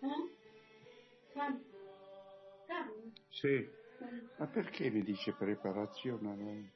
Sì, ma perché mi dice preparazione a lei?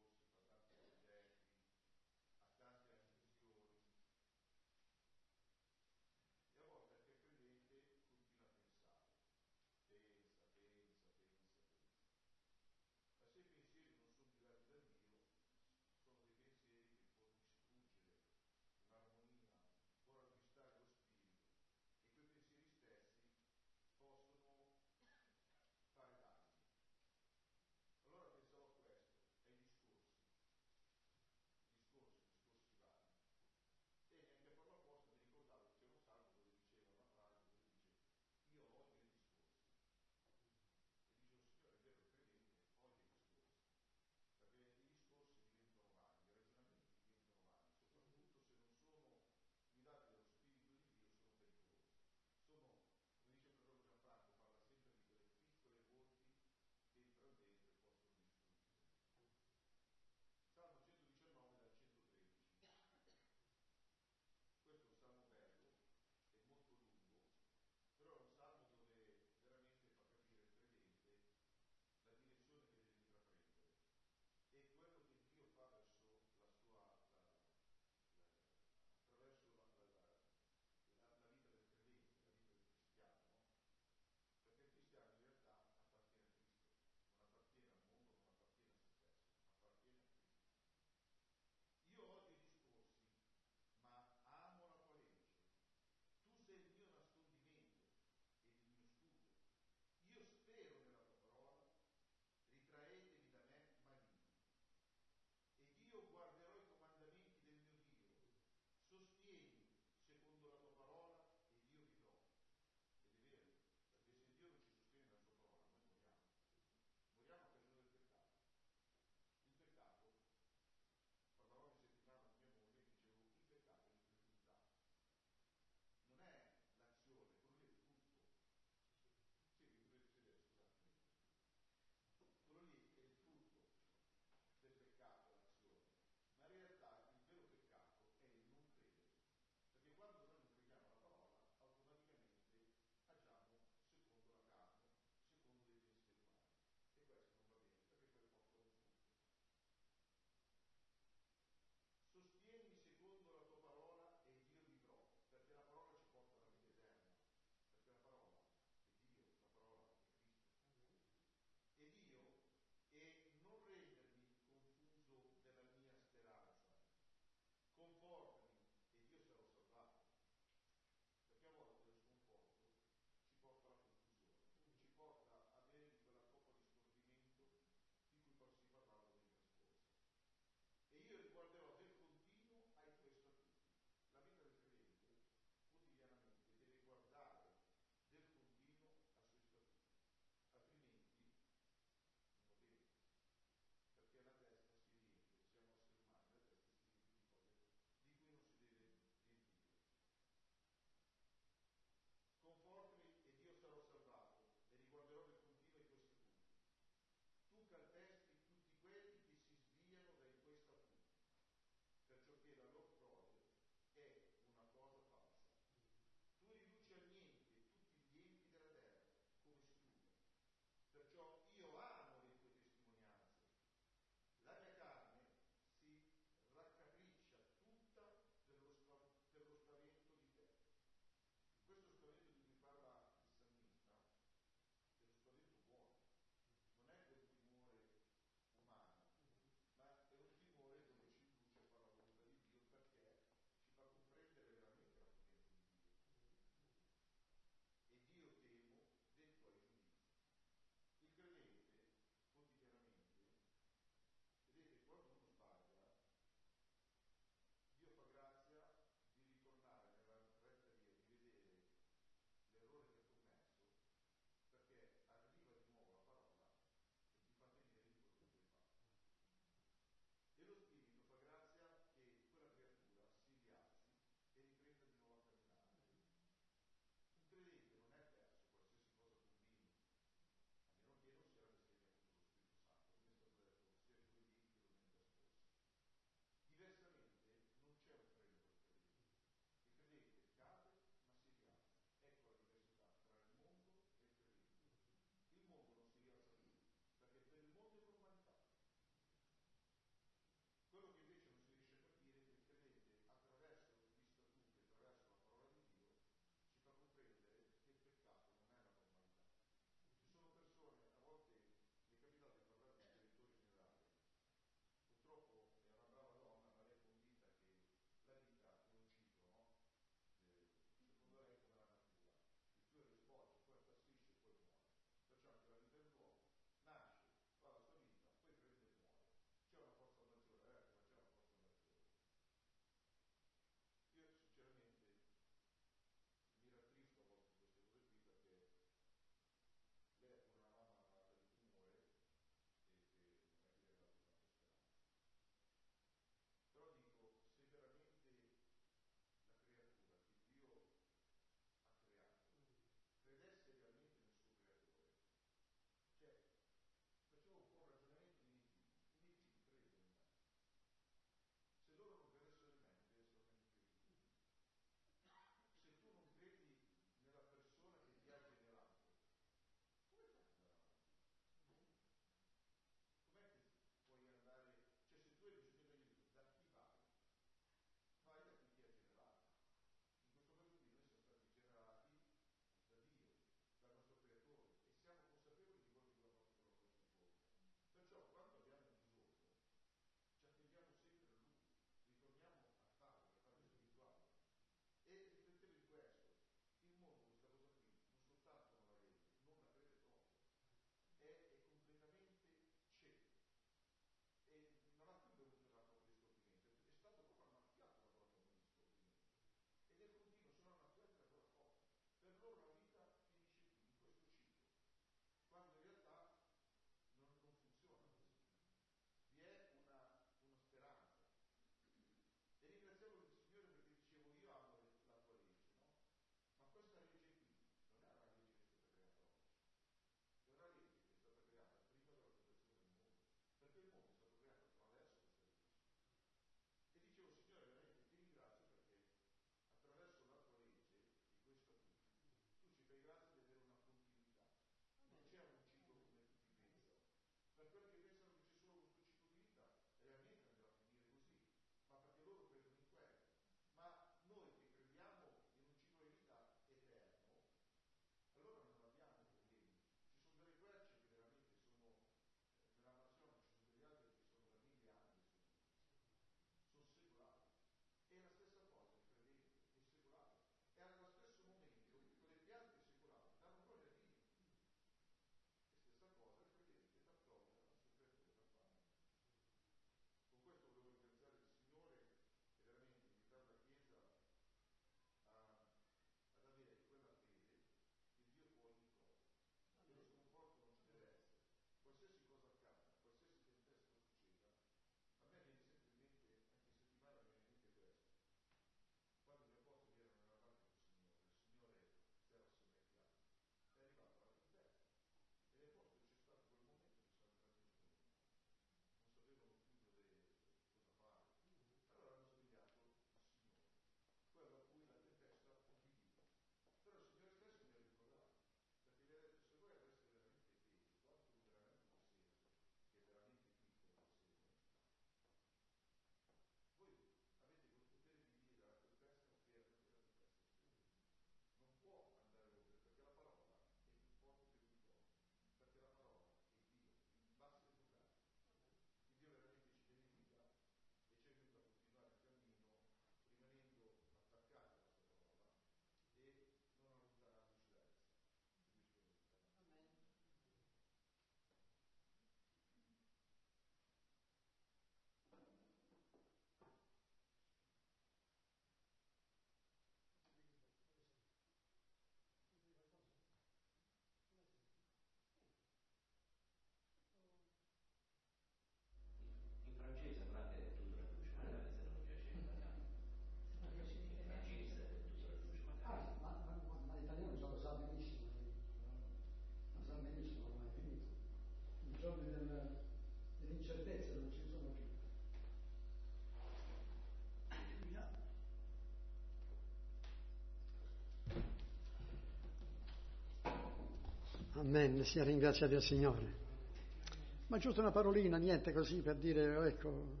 Amen, sia ringraziato il Signore. Ma giusto una parolina, niente, così per dire, ecco.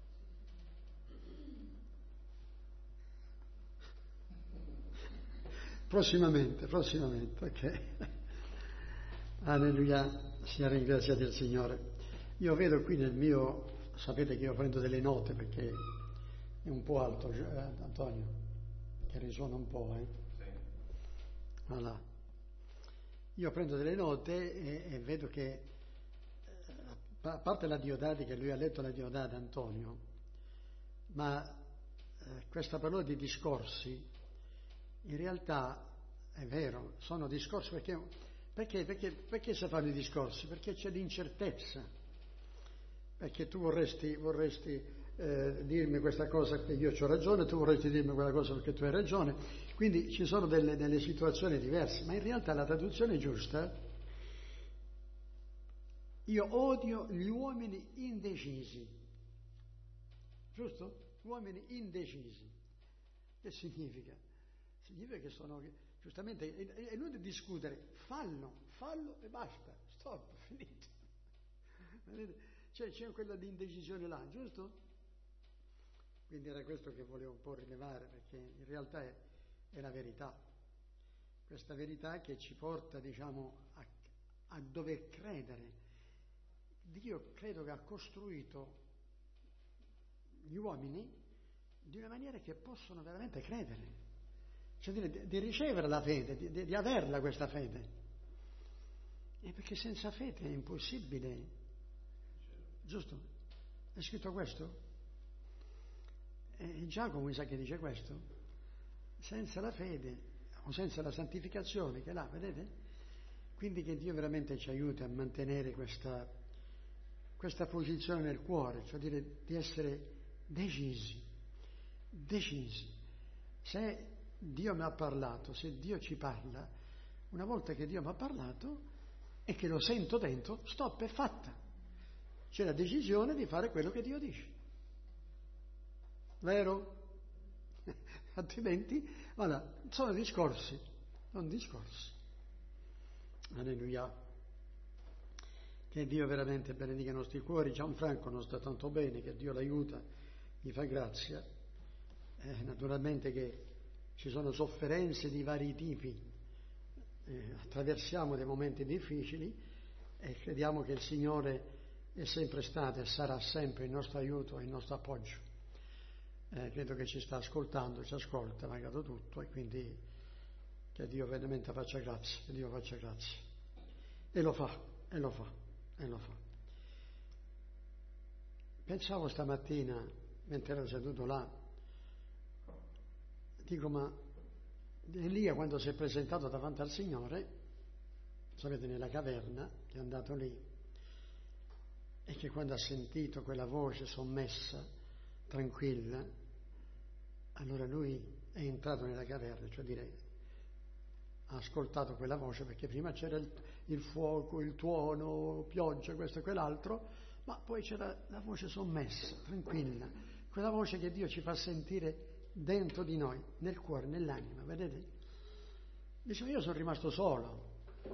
Prossimamente, ok. Alleluia, sia ringraziato il Signore. Io vedo qui nel mio, sapete che io prendo delle note perché è un po' alto, Antonio, che risuona un po', Sì. Voilà. Io prendo delle note e vedo che, a parte la Diodati, che lui ha letto la Diodati, Antonio, ma questa parola di discorsi, in realtà è vero, sono discorsi perché si fanno i discorsi? Perché c'è l'incertezza, perché tu vorresti dirmi questa cosa perché io ho ragione, tu vorresti dirmi quella cosa perché tu hai ragione, quindi ci sono delle situazioni diverse, ma in realtà la traduzione giusta, io odio gli uomini indecisi, giusto? Uomini indecisi, che significa? Significa che sono, giustamente, è inutile discutere, fallo e basta, stop, finito. C'è quella di indecisione là, giusto? Quindi era questo che volevo un po' rilevare, perché in realtà è la verità. Questa verità che ci porta, diciamo, a dover credere. Dio credo che ha costruito gli uomini di una maniera che possono veramente credere. Cioè di ricevere la fede, di averla questa fede. E perché senza fede è impossibile. Giusto? È scritto questo? E Giacomo mi sa che dice questo. Senza la fede o senza la santificazione che là, vedete? Quindi che Dio veramente ci aiuti a mantenere questa posizione nel cuore, cioè dire di essere decisi. Se Dio mi ha parlato, se Dio ci parla, una volta che Dio mi ha parlato e che lo sento dentro, stop, è fatta. C'è la decisione di fare quello che Dio dice. Vero? Altrimenti, guarda, sono discorsi. Alleluia. Che Dio veramente benedica i nostri cuori. Gianfranco non sta tanto bene, che Dio l'aiuta, gli fa grazia. Naturalmente che ci sono sofferenze di vari tipi, attraversiamo dei momenti difficili e crediamo che il Signore è sempre stato e sarà sempre il nostro aiuto e il nostro appoggio. Credo che ci sta ascoltando, ci ascolta, malgrado tutto, e quindi che Dio veramente faccia grazia, che Dio faccia grazia. E lo fa. Pensavo stamattina, mentre ero seduto là, dico, ma Elia quando si è presentato davanti al Signore, sapete, nella caverna, che è andato lì, e che quando ha sentito quella voce sommessa, tranquilla, allora lui è entrato nella caverna, cioè direi, ha ascoltato quella voce, perché prima c'era il fuoco, il tuono, pioggia, questo e quell'altro, ma poi c'era la voce sommessa, tranquilla, quella voce che Dio ci fa sentire dentro di noi, nel cuore, nell'anima, vedete? Dice, io sono rimasto solo.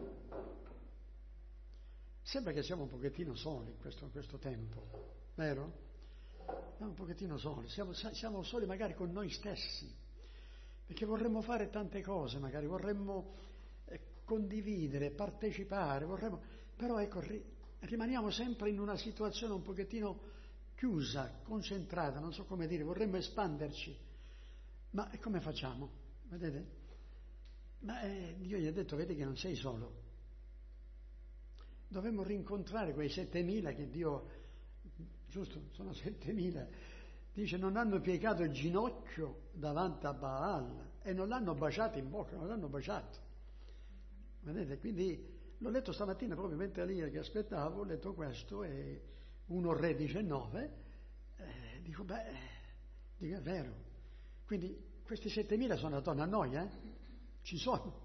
Sembra che siamo un pochettino soli in questo tempo, vero? Siamo un pochettino soli, siamo soli magari con noi stessi, perché vorremmo fare tante cose, magari vorremmo condividere, partecipare, però ecco, rimaniamo sempre in una situazione un pochettino chiusa, concentrata, non so come dire, vorremmo espanderci, ma come facciamo? Vedete? Ma Dio gli ha detto, vedi che non sei solo. Dovremmo rincontrare quei 7.000 che Dio, giusto? Sono 7.000. Dice, non hanno piegato il ginocchio davanti a Baal e non l'hanno baciato in bocca, non l'hanno baciato. Vedete? Quindi l'ho letto stamattina proprio mentre lì che aspettavo, ho letto questo e 1 Re 19, dico, dico, è vero. Quindi questi 7.000 sono attorno a noi, Ci sono.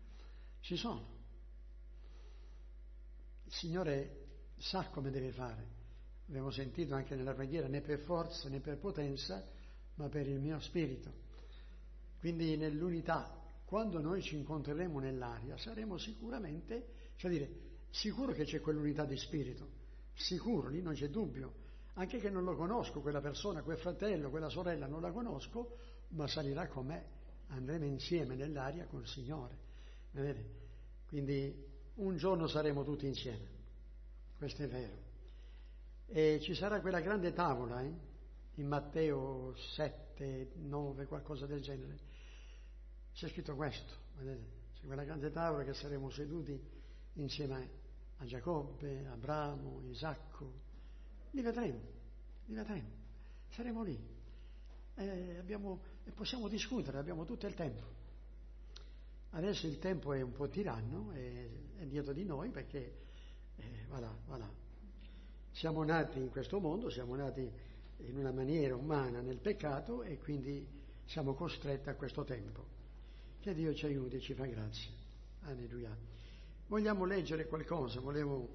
Il Signore sa come deve fare. Abbiamo sentito anche nella preghiera, né per forza né per potenza, ma per il mio spirito. Quindi nell'unità, quando noi ci incontreremo nell'aria, saremo sicuramente Cioè dire, sicuro che c'è quell'unità di spirito, sicuro, lì non c'è dubbio, anche che non lo conosco, quella persona, quel fratello, quella sorella, non la conosco, ma salirà con me, andremo insieme nell'aria col Signore. Vedete? Quindi un giorno saremo tutti insieme, questo è vero. E ci sarà quella grande tavola, in Matteo 7, 9, qualcosa del genere. C'è scritto questo, vedete? C'è quella grande tavola che saremo seduti insieme a Giacobbe, Abramo, Isacco. Li vedremo, saremo lì. E possiamo discutere, abbiamo tutto il tempo. Adesso il tempo è un po' tiranno, è dietro di noi perché, voilà. Siamo nati in questo mondo, siamo nati in una maniera umana nel peccato e quindi siamo costretti a questo tempo. Che Dio ci aiuti e ci fa grazia. Alleluia. Vogliamo leggere qualcosa, volevo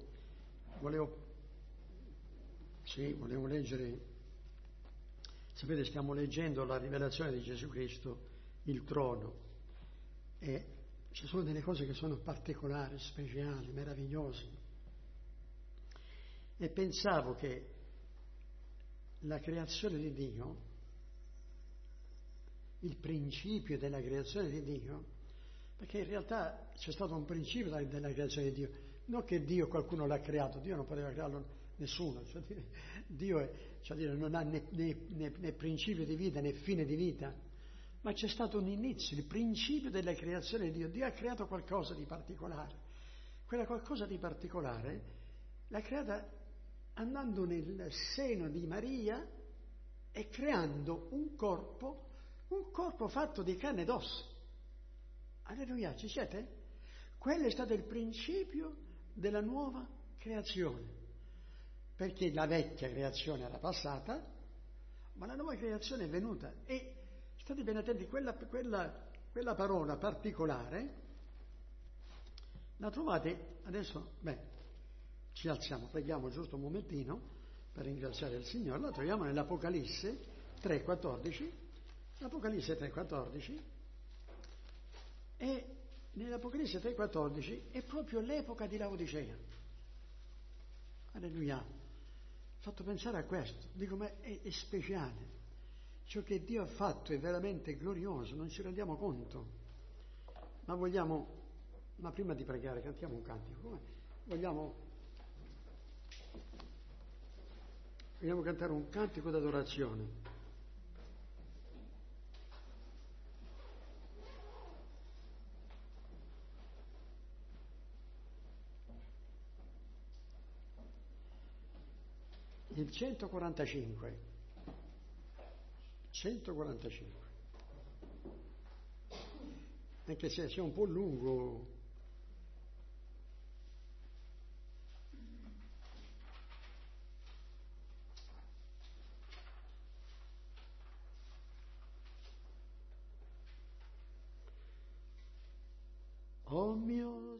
leggere, sapete, stiamo leggendo la rivelazione di Gesù Cristo, il trono, e ci sono delle cose che sono particolari, speciali, meravigliose. E pensavo che la creazione di Dio, il principio della creazione di Dio, perché in realtà c'è stato un principio della creazione di Dio, non che Dio qualcuno l'ha creato, Dio non poteva crearlo nessuno, Dio non ha né principio di vita né fine di vita, ma c'è stato un inizio, il principio della creazione di Dio. Dio ha creato qualcosa di particolare, quella qualcosa di particolare l'ha creata andando nel seno di Maria e creando un corpo fatto di carne ed ossa. Alleluia, ci siete? Quello è stato il principio della nuova creazione, perché la vecchia creazione era passata, ma la nuova creazione è venuta. E state ben attenti, quella parola particolare la trovate adesso, ci alziamo, preghiamo giusto un momentino per ringraziare il Signore, la troviamo nell'Apocalisse 3,14, l'Apocalisse 3,14, e nell'Apocalisse 3,14 è proprio l'epoca di Laodicea. Alleluia. Ho fatto pensare a questo, dico, ma è speciale. Ciò che Dio ha fatto è veramente glorioso, non ci rendiamo conto. Ma prima di pregare cantiamo un cantico. Vogliamo cantare un cantico d'adorazione. Il 145. Anche se sia un po' lungo. Oh mio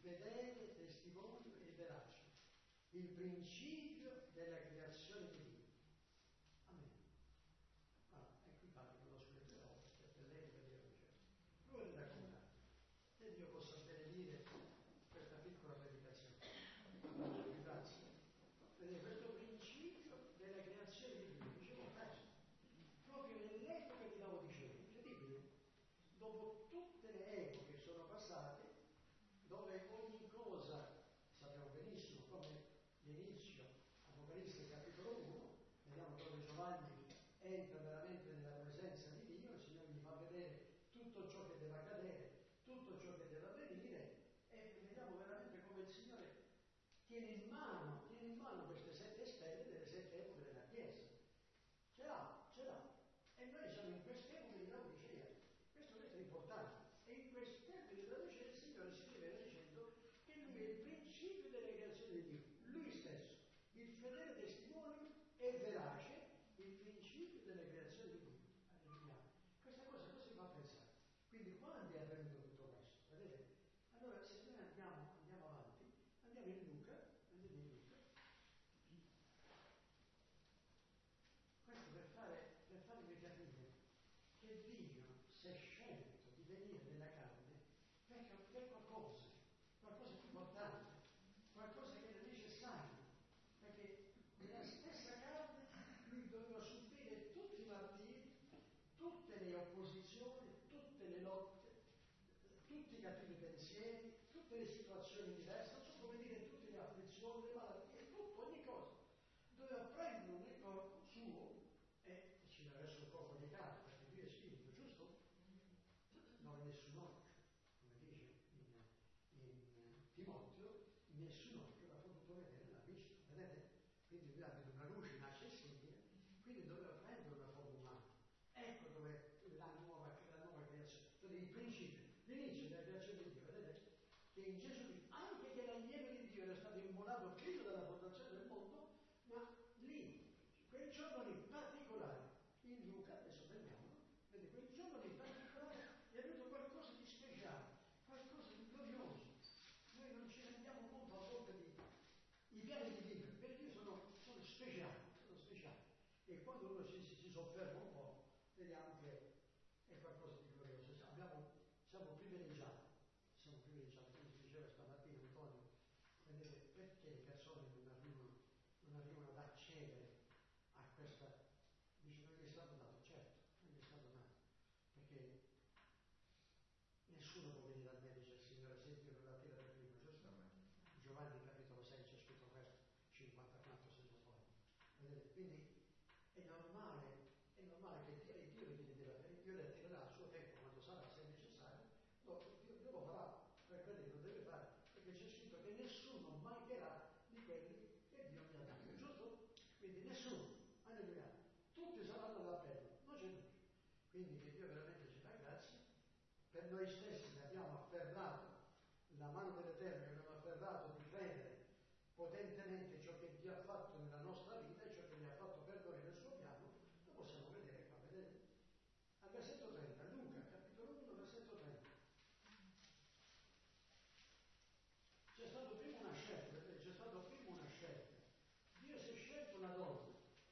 fedele testimonio e verace, il principio della creazione di Dio. Amen. E qui parlo con lo scrittore, perché per lei per Dio non c'è. Lui le raccontate. E Dio possa benedire questa piccola predicazione. Grazie. Vedete, questo principio della creazione di Dio, dicevo questo, proprio nell'epoca di Laodicea, incredibile. Dopo tutte le epoche che sono passate, dove ogni cosa, sappiamo benissimo, come l'inizio, Apocalisse capitolo 1, vediamo dove Giovanni entra veramente nella presenza di Dio, il Signore gli fa vedere tutto ciò che deve accadere, tutto ciò che deve avvenire, e vediamo veramente come il Signore tiene in mano queste 7 stelle delle 7 epoche della Chiesa. Ce l'ha. E noi siamo in quest'epoca di Laodicea. Questo è importante. E in quest'epoca di Laodicea il Signore si rivela dicendo che Lui è il principio della creazione di Dio. Lui stesso, il fedele testimone e verace, il principio della creazione di Dio. Alleluia. Questa cosa si fa pensare. Quindi quando è avvenuto tutto questo? Vedete? Allora se noi andiamo avanti, andiamo in Luca. Questo per farvi capire che Dio si è scelto di venire nella carne per qualcosa di importante, qualcosa che è necessario, perché nella stessa carne Lui doveva subire tutti i martiri, tutte le opposizioni, tutte le lotte, tutti i cattivi pensieri, tutte le situazioni diverse, non so come dire, tutte le afflizioni, le malattie, tutto, ogni cosa. Doveva prenderlo nel corpo suo e ci deve essere un corpo di carne, perché Dio è spirito, giusto? Non è nessun occhio, come dice in Timoteo, nessun occhio l'ha potuto vedere, l'ha visto, vedete? Quindi lui ha una luce inaccessibile, quindi doveva prendere una forma umana. Ecco dove la nuova creazione, il principio, l'inizio della creazione di Dio, vedete? Che in Gesù Cristo, anche che l'agnello di Dio era stato immolato prima della fondazione del mondo, ma lì, quel giorno lì particolare, in Luca, adesso vediamo, vedete, quel giorno lì particolare è venuto qualcosa di speciale, qualcosa di glorioso. Noi non ci rendiamo conto a volte i piani di Dio, perché Dio sono speciali, e quando uno si sofferma un po', vediamo che è qualcosa di glorioso. Siamo privilegiati, come si diceva stamattina Antonio, vedete perché le persone non arrivano ad accedere a questa, dice non gli è stato dato, certo, non gli è stato dato, perché nessuno può venire al me, dice il Signore, se Dio non la tira per primo, giusto? Giovanni capitolo 6 c'è scritto questo, 54 se non sbaglio. Vedete? Quindi è normale che Dio le attirerà al suo tempo quando sarà, se è necessario. No, Dio lo farà, per quelli lo deve fare, perché c'è scritto che nessuno mancherà di quelli che Dio mi ha dato, giusto? Quindi nessuno, alleluia, tutti saranno all'appello, non c'è dubbio. Quindi che Dio veramente ci dà grazie, per noi stessi che abbiamo afferrato la mano dell'Eterno, che abbiamo afferrato di credere potentemente ciò che Dio ha fatto nella nostra vita e ciò che ne ha fatto per noi nel suo piano, lo possiamo vedere qua, vedete? Al versetto 30, Luca, capitolo 1, versetto 30. C'è stato prima una scelta. Dio si è scelto una donna.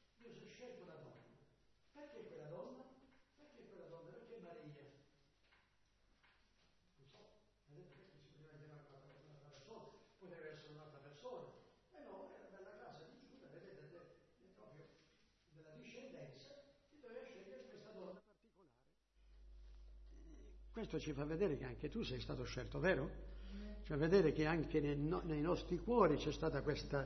Perché quella donna? Perché Maria? Non so, vedete perché si poteva dire un'altra persona, poteva essere un'altra persona. E no, era dalla casa di Giuda, vedete, proprio della discendenza, si doveva scegliere questa donna particolare. Questo ci fa vedere che anche tu sei stato scelto, vero? Cioè vedere che anche nei nostri cuori c'è stata questa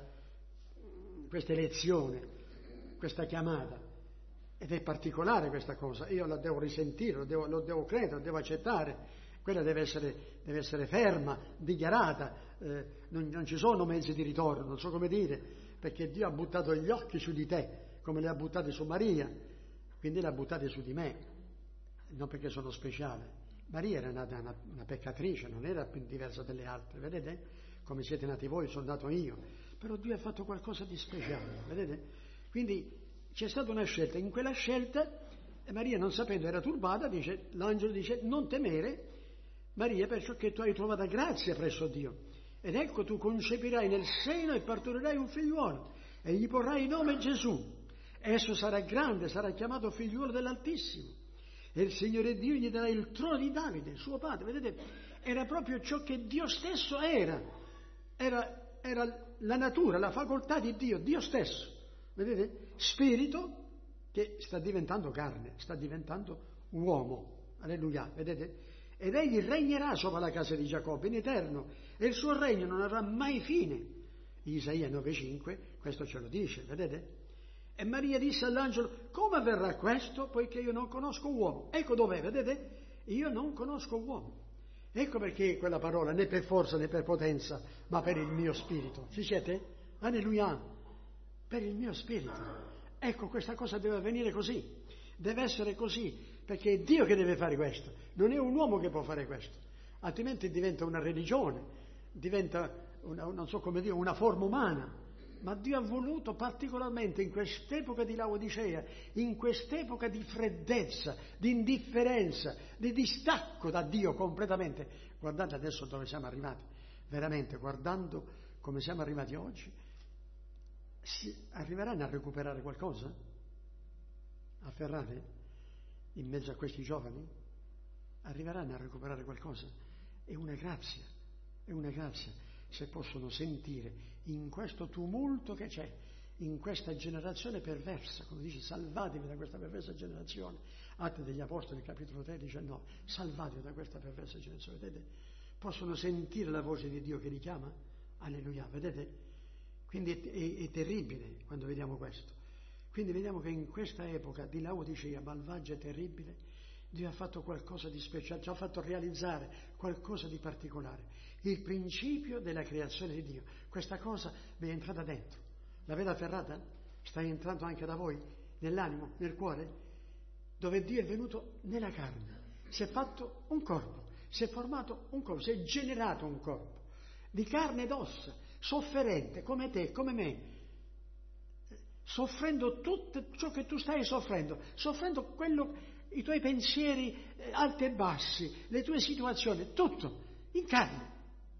elezione, questa chiamata, ed è particolare questa cosa. Io la devo risentire, lo devo credere, lo devo accettare. Quella deve essere ferma, dichiarata, non ci sono mezzi di ritorno, non so come dire, perché Dio ha buttato gli occhi su di te, come li ha buttati su Maria, quindi li ha buttati su di me, non perché sono speciale. Maria era nata una peccatrice, non era più diversa dalle altre, vedete? Come siete nati voi, sono nato io. Però Dio ha fatto qualcosa di speciale, vedete? Quindi c'è stata una scelta. In quella scelta Maria, non sapendo, era turbata, l'angelo dice, non temere, Maria, perciò che tu hai trovato grazia presso Dio. ed ecco tu concepirai nel seno e partorirai un figliuolo, e gli porrai il nome Gesù. Esso sarà grande, sarà chiamato figliuolo dell'Altissimo, e il Signore Dio gli darà il trono di Davide, suo padre. Vedete, era proprio ciò che Dio stesso era la natura, la facoltà di Dio, Dio stesso. Vedete? Spirito che sta diventando carne, sta diventando uomo. Alleluia, vedete? Ed egli regnerà sopra la casa di Giacobbe in eterno, e il suo regno non avrà mai fine. Isaia 9,5 questo ce lo dice, vedete? E Maria disse all'angelo: come avverrà questo, poiché io non conosco uomo? Ecco dov'è, vedete? Io non conosco uomo. Ecco perché quella parola, né per forza né per potenza, ma per il mio spirito. Ci siete? Alleluia! Per il mio spirito. Ecco, questa cosa deve avvenire così, deve essere così, perché è Dio che deve fare questo, non è un uomo che può fare questo, altrimenti diventa una religione, diventa, una forma umana. Ma Dio ha voluto particolarmente in quest'epoca di Laodicea, in quest'epoca di freddezza, di indifferenza, di distacco da Dio completamente. Guardate adesso dove siamo arrivati, veramente, guardando come siamo arrivati oggi, arriveranno a recuperare qualcosa? A Ferrari? In mezzo a questi giovani? Arriveranno a recuperare qualcosa? È una grazia, se possono sentire in questo tumulto che c'è, in questa generazione perversa, come dice, salvatevi da questa perversa generazione. Atti degli Apostoli, capitolo 13, no, salvatevi da questa perversa generazione, vedete? Possono sentire la voce di Dio che li chiama? Alleluia, vedete? Quindi è terribile quando vediamo questo. Quindi vediamo che in questa epoca di Laodicea malvagia e terribile, Dio ha fatto qualcosa di speciale, ci ha fatto realizzare qualcosa di particolare. Il principio della creazione di Dio. Questa cosa vi è entrata dentro. L'avete afferrata? Sta entrando anche da voi, nell'animo, nel cuore, dove Dio è venuto nella carne. Si è fatto un corpo, si è formato un corpo, si è generato un corpo di carne ed ossa, sofferente come te, come me, soffrendo tutto ciò che tu stai soffrendo i tuoi pensieri alti e bassi, le tue situazioni, tutto in carne.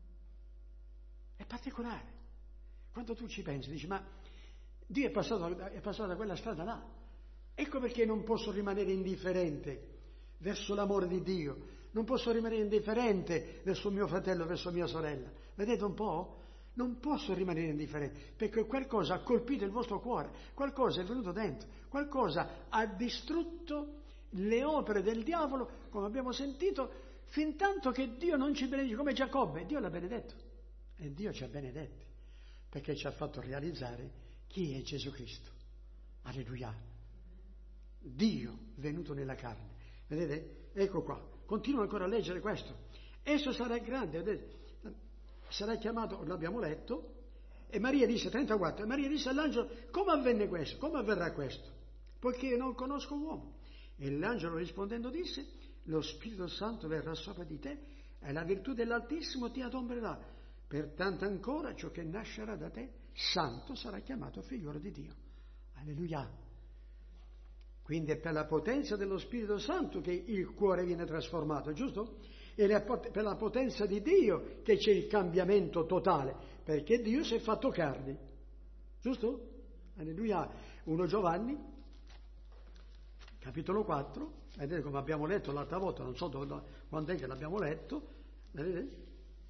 È particolare. Quando tu ci pensi, dici, ma Dio è passato da quella strada là. Ecco perché non posso rimanere indifferente verso l'amore di Dio, non posso rimanere indifferente verso mio fratello, verso mia sorella. Vedete un po'? Non posso rimanere indifferente, perché qualcosa ha colpito il vostro cuore, qualcosa è venuto dentro, qualcosa ha distrutto le opere del diavolo, come abbiamo sentito, fin tanto che Dio non ci benedice, come Giacobbe. Dio l'ha benedetto, e Dio ci ha benedetti, perché ci ha fatto realizzare chi è Gesù Cristo. Alleluia. Dio venuto nella carne. Vedete? Ecco qua. Continuo ancora a leggere questo. Esso sarà grande, vedete? Sarà chiamato, l'abbiamo letto, e Maria disse, 34, e Maria disse all'angelo: come avvenne questo? Come avverrà questo? Poiché io non conosco uomo. E l'angelo rispondendo disse: lo Spirito Santo verrà sopra di te, e la virtù dell'Altissimo ti adombrerà. Pertanto ancora ciò che nascerà da te, santo, sarà chiamato figliolo di Dio. Alleluia. Quindi è per la potenza dello Spirito Santo che il cuore viene trasformato, giusto? E per la potenza di Dio che c'è il cambiamento totale, perché Dio si è fatto carne, giusto? Alleluia. 1 Giovanni, capitolo 4, vedete come abbiamo letto l'altra volta, non so quando è che l'abbiamo letto, vedete?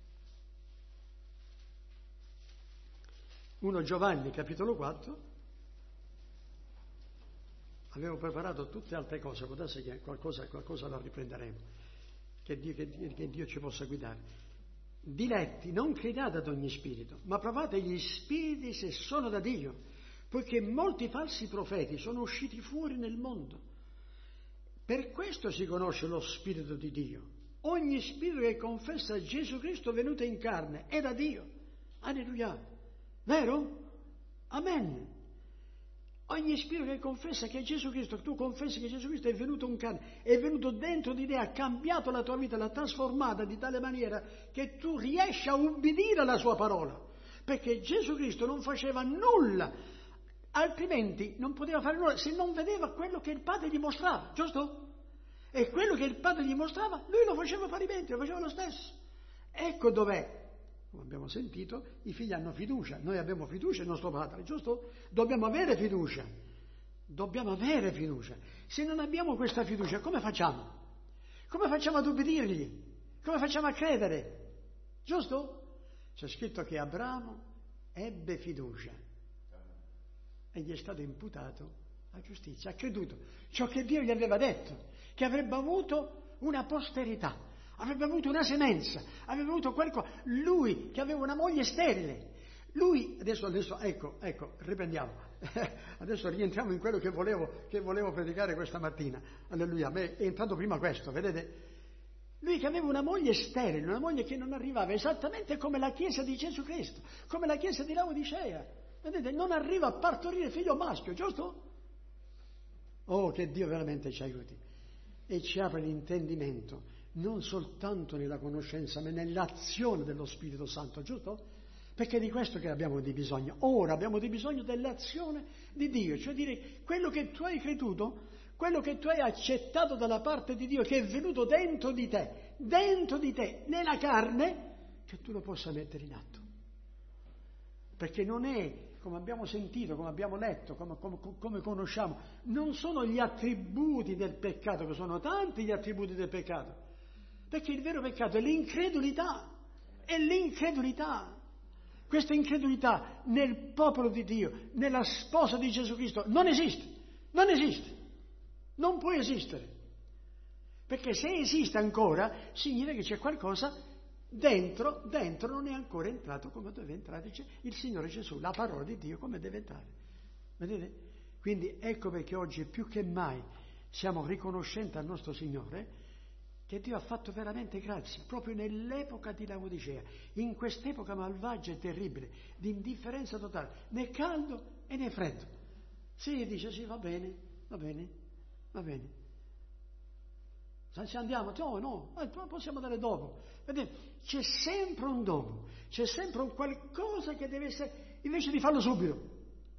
1 Giovanni, capitolo 4, avevo preparato tutte altre cose, può darsi che qualcosa la riprenderemo. Che Dio ci possa guidare. Diletti, non credate ad ogni spirito, ma provate gli spiriti se sono da Dio, poiché molti falsi profeti sono usciti fuori nel mondo. Per questo si conosce lo Spirito di Dio. Ogni spirito che confessa Gesù Cristo venuto in carne è da Dio. Alleluia. Vero? Amen. Ogni spirito che confessa che Gesù Cristo, tu confessi che Gesù Cristo è venuto in carne, è venuto dentro di te, ha cambiato la tua vita, l'ha trasformata di tale maniera che tu riesci a ubbidire la sua parola. Perché Gesù Cristo non faceva nulla, altrimenti non poteva fare nulla se non vedeva quello che il Padre gli mostrava, giusto? E quello che il Padre gli mostrava, lui lo faceva parimenti, lo faceva lo stesso. Ecco dov'è come abbiamo sentito, i figli hanno fiducia, noi abbiamo fiducia in nostro Padre, giusto? Dobbiamo avere fiducia. Se non abbiamo questa fiducia, come facciamo? Come facciamo ad ubbidirgli? Come facciamo a credere? Giusto? C'è scritto che Abramo ebbe fiducia e gli è stato imputato la giustizia. Ha creduto ciò che Dio gli aveva detto, che avrebbe avuto una posterità, avrebbe avuto una semenza, avrebbe avuto qualcosa. Lui che aveva una moglie sterile, lui, adesso, ecco, riprendiamo, adesso rientriamo in quello che volevo predicare questa mattina, alleluia, è entrato prima questo, vedete? Lui che aveva una moglie sterile, una moglie che non arrivava, esattamente come la Chiesa di Gesù Cristo, come la Chiesa di Laodicea, vedete, non arriva a partorire figlio maschio, giusto? Oh, che Dio veramente ci aiuti e ci apre l'intendimento, non soltanto nella conoscenza, ma nell'azione dello Spirito Santo, giusto? Perché è di questo che abbiamo di bisogno. Ora abbiamo di bisogno dell'azione di Dio, cioè dire quello che tu hai creduto, quello che tu hai accettato dalla parte di Dio, che è venuto dentro di te, nella carne, che tu lo possa mettere in atto. Perché non è, come abbiamo sentito, come abbiamo letto, come conosciamo, non sono gli attributi del peccato, che sono tanti gli attributi del peccato, perché il vero peccato è l'incredulità, Questa incredulità nel popolo di Dio, nella sposa di Gesù Cristo, non esiste, non può esistere. Perché se esiste ancora, significa che c'è qualcosa dentro non è ancora entrato come deve entrare il Signore Gesù, la parola di Dio come deve entrare. Vedete? Quindi ecco perché oggi più che mai siamo riconoscenti al nostro Signore che Dio ha fatto veramente grazia, proprio nell'epoca di Laodicea, in quest'epoca malvagia e terribile, di indifferenza totale, né caldo e né freddo. Sì, dice, sì, va bene. Se andiamo, no, possiamo andare dopo. Vedete, c'è sempre un dopo, c'è sempre un qualcosa che deve essere, invece di farlo subito.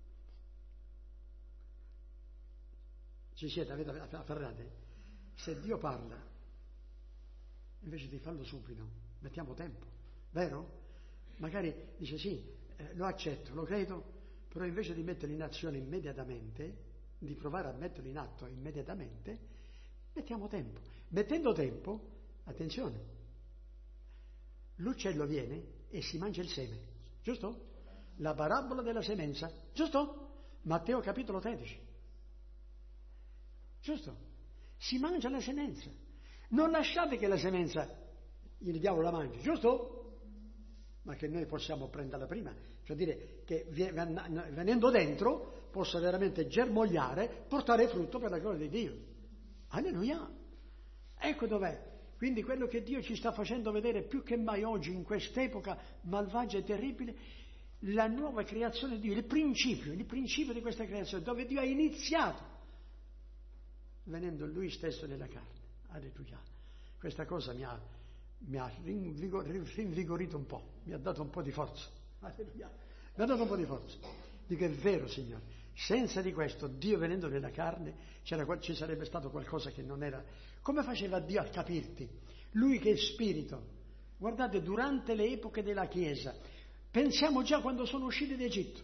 Ci siete, avete afferrate? Se Dio parla, invece di farlo subito, mettiamo tempo, vero? Magari dice sì, lo accetto, lo credo, però invece di metterlo in azione immediatamente, di provare a metterlo in atto immediatamente, mettiamo tempo. Mettendo tempo, attenzione, l'uccello viene e si mangia il seme, giusto? La parabola della semenza, giusto? Matteo capitolo 13, giusto? Si mangia la semenza. Non lasciate che la semenza il diavolo la mangi, giusto? Ma che noi possiamo prenderla prima, cioè dire che venendo dentro possa veramente germogliare, portare frutto per la gloria di Dio. Alleluia! Ecco dov'è. Quindi quello che Dio ci sta facendo vedere più che mai oggi, in quest'epoca malvagia e terribile, la nuova creazione di Dio, il principio di questa creazione, dove Dio ha iniziato, venendo Lui stesso nella carne. Alleluia. Questa cosa mi ha rinvigorito un po', mi ha dato un po' di forza. Alleluia. Mi ha dato un po' di forza. Dico, è vero, Signore, senza di questo, Dio venendo nella carne, ci sarebbe stato qualcosa che non era. Come faceva Dio a capirti? Lui che è spirito. Guardate, durante le epoche della Chiesa, pensiamo già quando sono usciti d'Egitto.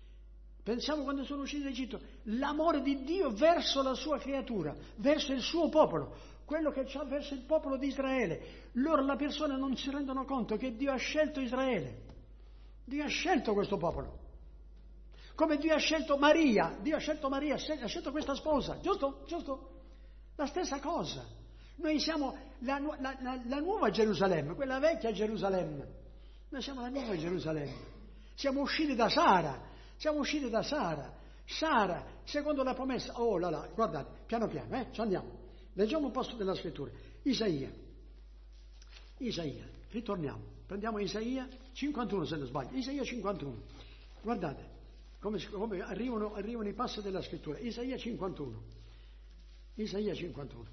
L'amore di Dio verso la sua creatura, verso il suo popolo, quello che c'ha verso il popolo di Israele. Loro, la persona, non si rendono conto che Dio ha scelto Israele. Dio ha scelto questo popolo. Come Dio ha scelto Maria, ha scelto questa sposa, giusto? La stessa cosa. Noi siamo la nuova Gerusalemme, quella vecchia Gerusalemme. Noi siamo la nuova Gerusalemme. Siamo usciti da Sara. Sara, secondo la promessa. Oh là là, guardate, piano piano, ci andiamo. Leggiamo un passo della scrittura. Isaia, ritorniamo. Prendiamo Isaia 51 se non sbaglio. Isaia 51. Guardate come arrivano i passi della scrittura. Isaia 51. Isaia 51,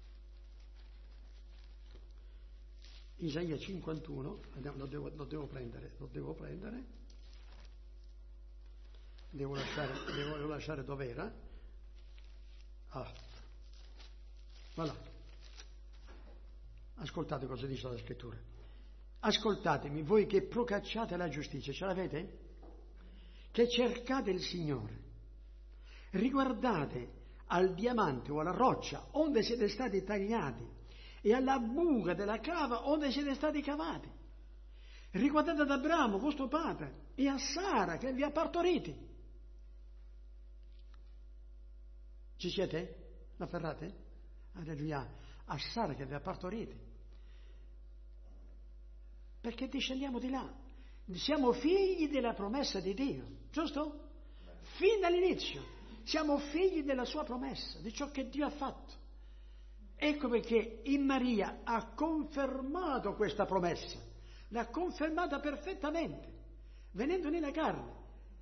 lo devo prendere. Devo lasciare dov'era. Voilà. Ascoltate cosa dice la scrittura. Ascoltatemi, voi che procacciate la giustizia, ce l'avete? Che cercate il Signore. Riguardate al diamante o alla roccia onde siete stati tagliati e alla buca della cava onde siete stati cavati. Riguardate ad Abramo, vostro padre, e a Sara che vi ha partoriti. Ci siete? L'afferrate? Alleluia. A Sara che vi ha partoriti. Perché discendiamo di là. Siamo figli della promessa di Dio, giusto? Fin dall'inizio. Siamo figli della sua promessa, di ciò che Dio ha fatto. Ecco perché in Maria ha confermato questa promessa. L'ha confermata perfettamente, venendo nella carne,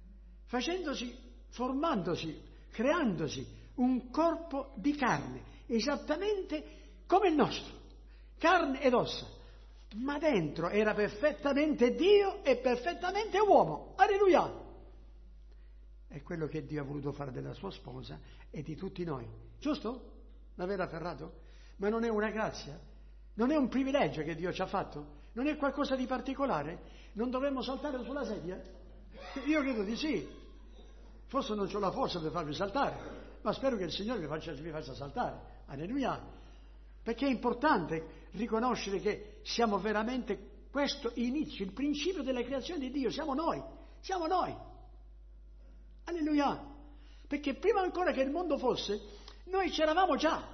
formandosi, creandosi un corpo di carne, esattamente come il nostro, carne ed ossa, ma dentro era perfettamente Dio e perfettamente uomo. Alleluia! È quello che Dio ha voluto fare della sua sposa e di tutti noi, giusto? L'aver afferrato? Ma non è una grazia? Non è un privilegio che Dio ci ha fatto? Non è qualcosa di particolare? Non dovremmo saltare sulla sedia? Io credo di sì. Forse non c'ho la forza per farvi saltare, ma spero che il Signore vi faccia saltare. Alleluia! Perché è importante riconoscere che siamo veramente questo inizio, il principio della creazione di Dio. Siamo noi. Alleluia! Perché prima ancora che il mondo fosse, noi c'eravamo già.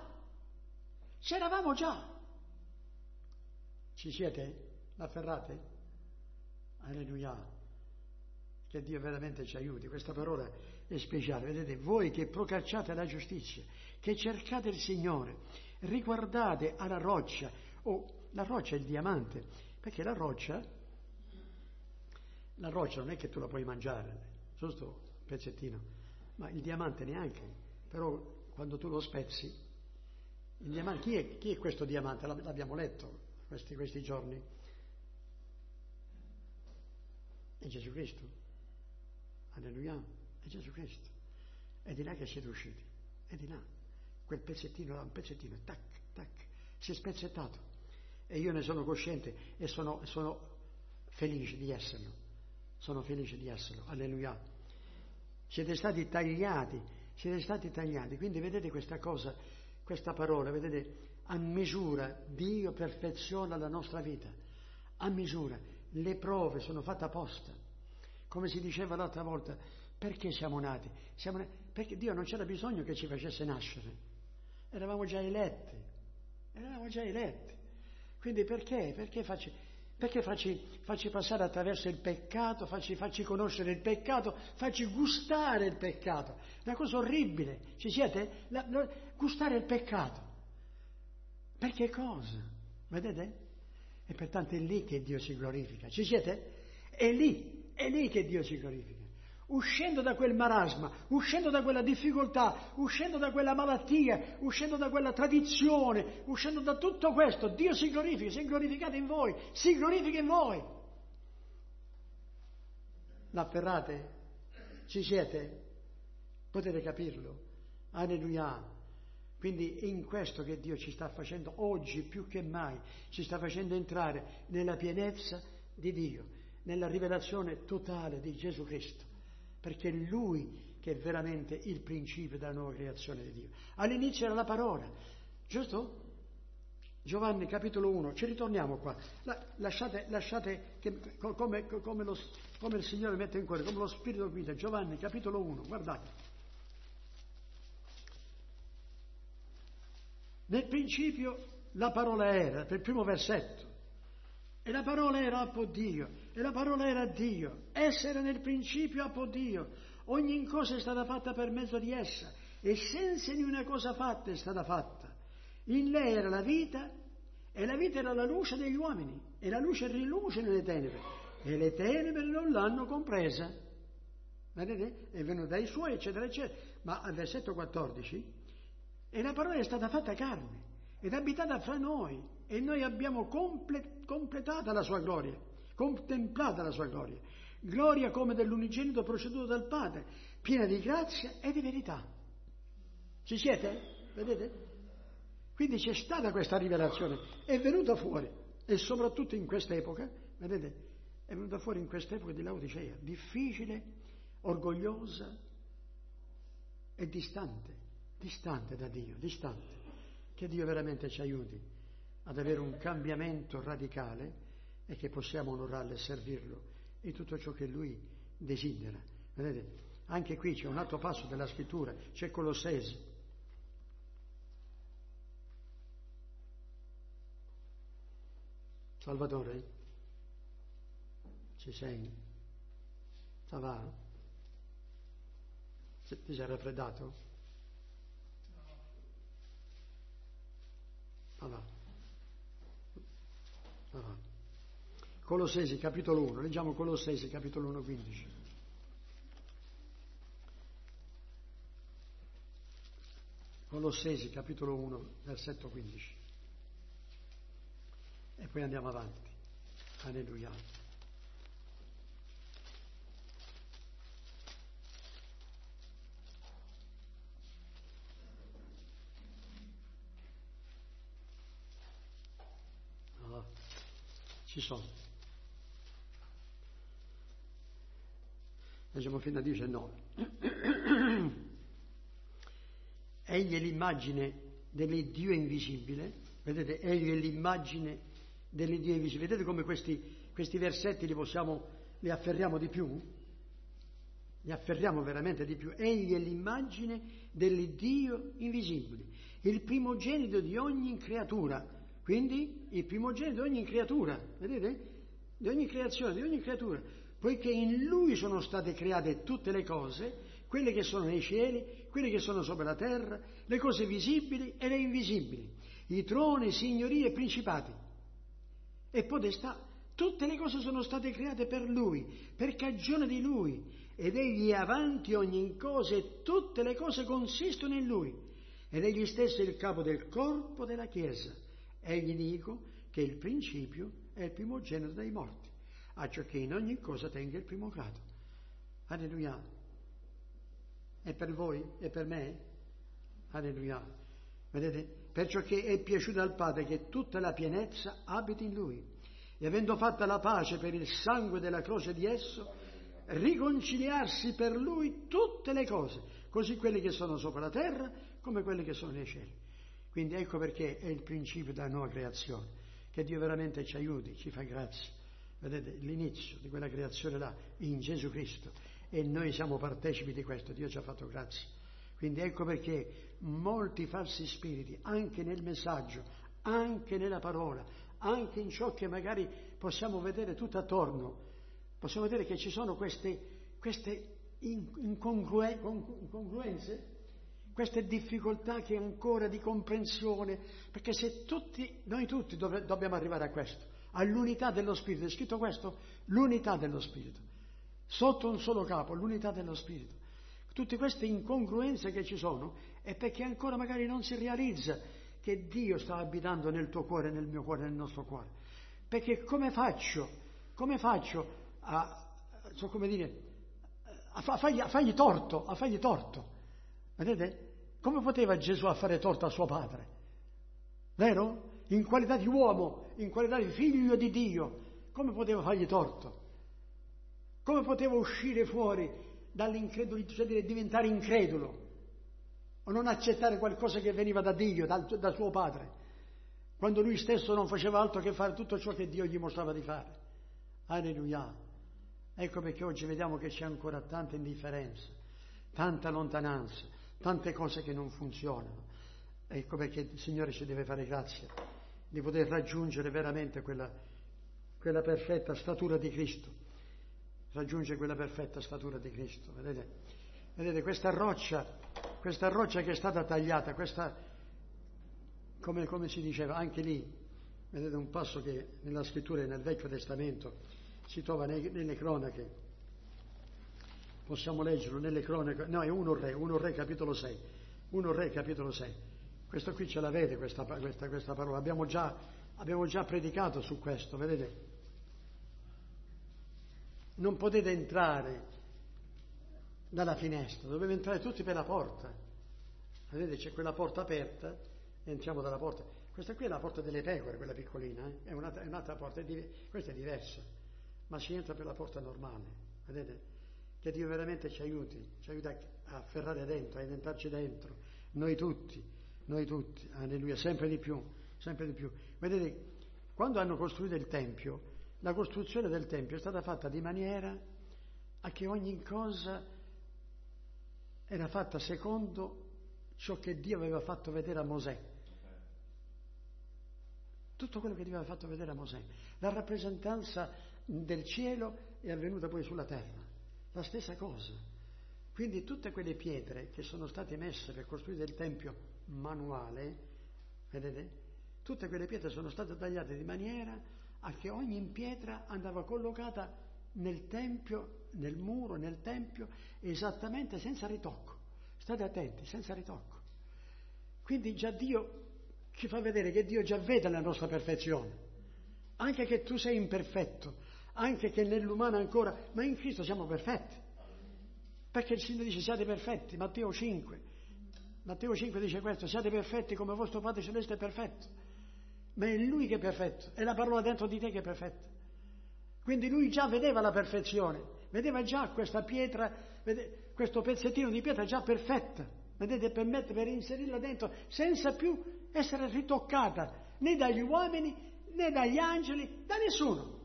Ci siete? L'afferrate? Alleluia! Che Dio veramente ci aiuti. Questa parola è speciale. Vedete, voi che procacciate la giustizia, che cercate il Signore, riguardate alla roccia. La roccia è il diamante, perché la roccia non è che tu la puoi mangiare, giusto? Un pezzettino. Ma il diamante neanche. Però quando tu lo spezzi, il diamante, chi è questo diamante? L'abbiamo letto questi giorni. È Gesù Cristo. Alleluia, è Gesù Cristo. È di là che siete usciti, è di là. Quel pezzettino, un pezzettino, tac, si è spezzettato. E io ne sono cosciente e sono felice di esserlo. Alleluia. Siete stati tagliati. Quindi vedete questa cosa, questa parola, vedete, a misura Dio perfeziona la nostra vita. A misura. Le prove sono fatte apposta. Come si diceva l'altra volta, perché siamo nati? Perché Dio non c'era bisogno che ci facesse nascere. Eravamo già eletti. Quindi perché? Perché facci passare attraverso il peccato, facci conoscere il peccato, facci gustare il peccato. Una cosa orribile. Ci siete? Gustare il peccato. Perché cosa? Vedete? E pertanto è lì che Dio si glorifica. Ci siete? È lì che Dio si glorifica. Uscendo da quel marasma, uscendo da quella difficoltà, uscendo da quella malattia, uscendo da quella tradizione, uscendo da tutto questo, Dio si glorifica, si è glorificato in voi, si glorifica in voi. L'afferrate? Ci siete? Potete capirlo? Alleluia. Quindi è in questo che Dio ci sta facendo, oggi più che mai, ci sta facendo entrare nella pienezza di Dio, nella rivelazione totale di Gesù Cristo, perché è Lui che è veramente il principio della nuova creazione di Dio. All'inizio era la parola, giusto? Giovanni capitolo 1, ci ritorniamo qua. Lasciate che, come il Signore mette in cuore, come lo Spirito guida. Giovanni capitolo 1, guardate. Nel principio la parola era, per il primo versetto, e la parola era appo Dio, e la parola era Dio. Essa era nel principio appo Dio. Ogni cosa è stata fatta per mezzo di essa, e senza di una cosa fatta è stata fatta. In lei era la vita, e la vita era la luce degli uomini, e la luce riluce nelle tenebre, e le tenebre non l'hanno compresa. Vedete? È venuto dai suoi, eccetera, eccetera. Ma al versetto 14, e la parola è stata fatta carne, ed abitata fra noi, e noi abbiamo completata la sua gloria, contemplata la sua gloria. Gloria come dell'unigenito proceduto dal Padre, piena di grazia e di verità. Ci siete? Vedete? Quindi c'è stata questa rivelazione, è venuta fuori. E soprattutto in quest'epoca, vedete, è venuta fuori in quest'epoca di Laodicea, difficile, orgogliosa e distante da Dio, distante. Che Dio veramente ci aiuti ad avere un cambiamento radicale e che possiamo onorarlo e servirlo in tutto ciò che Lui desidera. Vedete, anche qui c'è un altro passo della Scrittura, c'è Colossesi. Salvatore? Ci sei? Ça va? Ti sei raffreddato? Va. Colossesi capitolo 1, leggiamo Colossesi capitolo 1, 15. Colossesi capitolo 1, versetto 15. E poi andiamo avanti. Alleluia. Oh, ci sono. Leggiamo fino a 19. Egli è l'immagine dell'Iddio invisibile. Vedete, egli è l'immagine dell'Iddio invisibile. Vedete come questi versetti li afferriamo di più? Li afferriamo veramente di più. Egli è l'immagine dell'Iddio invisibile, il primogenito di ogni creatura. Quindi il primogenito di ogni creatura, vedete? Di ogni creazione, di ogni creatura. Poiché in Lui sono state create tutte le cose, quelle che sono nei cieli, quelle che sono sopra la terra, le cose visibili e le invisibili, i troni, signorie e principati e potestà. Tutte le cose sono state create per Lui, per cagione di Lui, ed Egli è avanti ogni cosa e tutte le cose consistono in Lui. Ed Egli stesso è il capo del corpo della Chiesa. Egli dico che il principio è il primogenito dai morti, acciò che in ogni cosa tenga il primo grado. Alleluia. È per voi? È per me? Alleluia. Vedete? Perciò che è piaciuto al Padre che tutta la pienezza abiti in Lui, e avendo fatta la pace per il sangue della croce di esso, riconciliarsi per Lui tutte le cose, così quelle che sono sopra la terra come quelle che sono nei cieli. Quindi ecco perché è il principio della nuova creazione. Che Dio veramente ci aiuti, ci fa grazia. Vedete, l'inizio di quella creazione là in Gesù Cristo, e noi siamo partecipi di questo. Dio ci ha fatto grazia. Quindi ecco perché molti falsi spiriti, anche nel messaggio, anche nella parola, anche in ciò che magari possiamo vedere tutto attorno, possiamo vedere che ci sono queste incongruenze, queste difficoltà che ancora di comprensione, perché se noi tutti dobbiamo arrivare a questo, all'unità dello Spirito. È scritto questo? L'unità dello Spirito. Sotto un solo capo, l'unità dello Spirito. Tutte queste incongruenze che ci sono è perché ancora magari non si realizza che Dio sta abitando nel tuo cuore, nel mio cuore, nel nostro cuore. Perché come faccio a fargli torto? Vedete? Come poteva Gesù a fare torto a suo padre? Vero? In qualità di uomo, in qualità di figlio di Dio, come poteva fargli torto? Come poteva uscire fuori dall'incredulità, cioè diventare incredulo o non accettare qualcosa che veniva da Dio, da suo padre, quando lui stesso non faceva altro che fare tutto ciò che Dio gli mostrava di fare? Alleluia. Ecco perché oggi vediamo che c'è ancora tanta indifferenza, tanta lontananza, tante cose che non funzionano. Ecco perché il Signore ci deve fare grazia di poter raggiungere veramente quella perfetta statura di Cristo. Raggiungere quella perfetta statura di Cristo. Vedete questa roccia che è stata tagliata, come si diceva anche lì, vedete un passo che nella scrittura e nel Vecchio Testamento si trova nelle cronache, possiamo leggerlo nelle cronache, no, è 1 Re capitolo 6, 1 Re capitolo 6, questo qui ce l'avete questa parola, abbiamo già predicato su questo, vedete? Non potete entrare dalla finestra, dovete entrare tutti per la porta. Vedete, c'è quella porta aperta, entriamo dalla porta. Questa qui è la porta delle pecore, quella piccolina, è un'altra porta, questa è diversa, ma si entra per la porta normale, vedete? Che Dio veramente ci aiuta a afferrare dentro, a entrarci dentro, noi tutti, alleluia, sempre di più. Vedete, quando hanno costruito il Tempio, la costruzione del Tempio è stata fatta di maniera a che ogni cosa era fatta secondo ciò che Dio aveva fatto vedere a Mosè. Tutto quello che Dio aveva fatto vedere a Mosè. La rappresentanza del cielo è avvenuta poi sulla terra. La stessa cosa. Quindi tutte quelle pietre che sono state messe per costruire il Tempio manuale, vedete? Tutte quelle pietre sono state tagliate di maniera a che ogni pietra andava collocata nel Tempio, nel muro, nel Tempio, esattamente senza ritocco. State attenti, senza ritocco. Quindi già Dio ci fa vedere che Dio già vede la nostra perfezione. Anche che tu sei imperfetto, anche che nell'umano ancora, ma in Cristo siamo perfetti. Perché il Signore dice siate perfetti, Matteo 5 dice questo, siate perfetti come vostro Padre Celeste è perfetto. Ma è Lui che è perfetto, è la parola dentro di te che è perfetta. Quindi Lui già vedeva la perfezione, vedeva già questa pietra, questo pezzettino di pietra già perfetta, vedete, per inserirla dentro senza più essere ritoccata né dagli uomini né dagli angeli, da nessuno.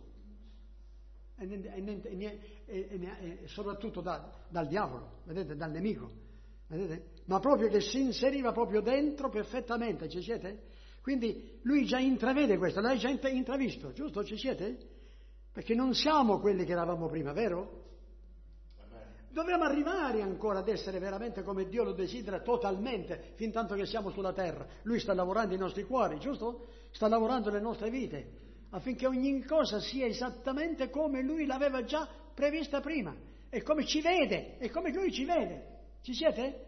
E soprattutto dal diavolo, vedete, dal nemico, vedete? Ma proprio che si inseriva proprio dentro perfettamente, ci siete? Quindi lui già intravede questo, l'hai già intravisto, giusto? Ci siete? Perché non siamo quelli che eravamo prima, vero? Dobbiamo arrivare ancora ad essere veramente come Dio lo desidera totalmente, fin tanto che siamo sulla terra. Lui sta lavorando i nostri cuori, giusto? Sta lavorando le nostre vite, affinché ogni cosa sia esattamente come Lui l'aveva già prevista prima, e come ci vede, e come Lui ci vede. Ci siete?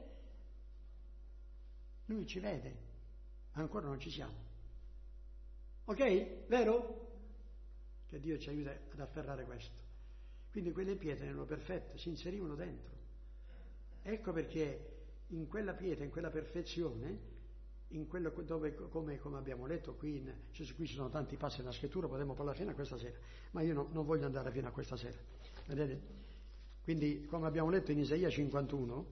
Lui ci vede, ancora non ci siamo. Ok? Vero? Che Dio ci aiuta ad afferrare questo. Quindi quelle pietre erano perfette, si inserivano dentro. Ecco perché in quella pietra, in quella perfezione, in quello dove, come abbiamo letto qui, qui ci sono tanti passi nella scrittura, potremmo parlare fino a questa sera, ma io non voglio andare fino a questa sera. Vedete? Quindi, come abbiamo letto in Isaia 51,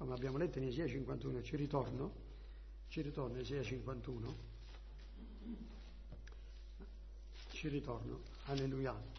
ci ritorno in Isaia 51, alleluia.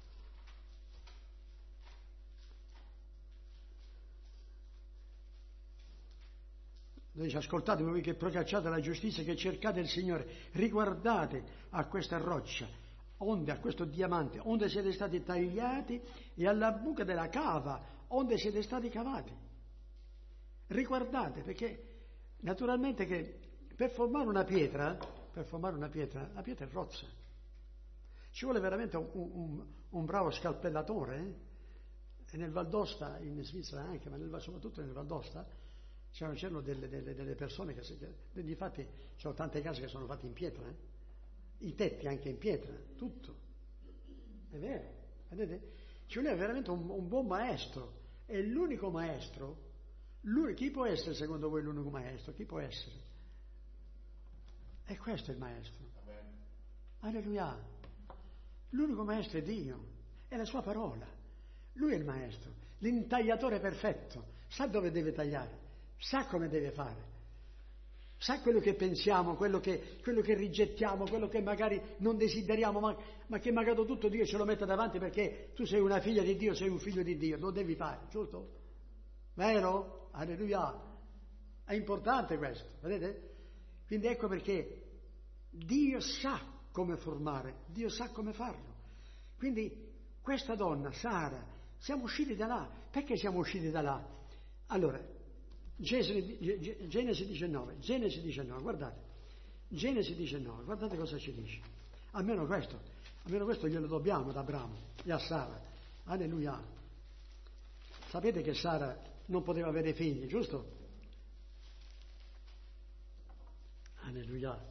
Dice, ascoltate voi che procacciate la giustizia, che cercate il Signore, riguardate a questa roccia, onde a questo diamante, onde siete stati tagliati, e alla buca della cava, onde siete stati cavati. Riguardate, perché naturalmente che per formare una pietra, la pietra è rozza. Ci vuole veramente un bravo scalpellatore, E nel Val d'Osta, in Svizzera anche, ma soprattutto nel Val d'Osta, c'erano delle persone che, difatti, ci sono tante case che sono fatte in pietra, i tetti anche in pietra, tutto. È vero, vedete? Ci vuole veramente un buon maestro, è l'unico maestro. Chi può essere secondo voi l'unico maestro? Chi può essere? E questo è il maestro. Alleluia. L'unico maestro è Dio, è la sua parola. Lui è il maestro, l'intagliatore perfetto, sa dove deve tagliare. Sa come deve fare, sa quello che pensiamo, quello che rigettiamo, quello che magari non desideriamo, ma che magari tutto Dio ce lo mette davanti perché tu sei una figlia di Dio, sei un figlio di Dio, lo devi fare, giusto? Vero? Alleluia! È importante questo, vedete? Quindi ecco perché Dio sa come formare, Dio sa come farlo. Quindi questa donna, Sara, siamo usciti da là. Perché siamo usciti da là? Allora, Genesi 19, guardate, Genesi 19, guardate cosa ci dice. Almeno questo glielo dobbiamo ad Abramo e a Sara. Alleluia. Sapete che Sara non poteva avere figli, giusto? Alleluia.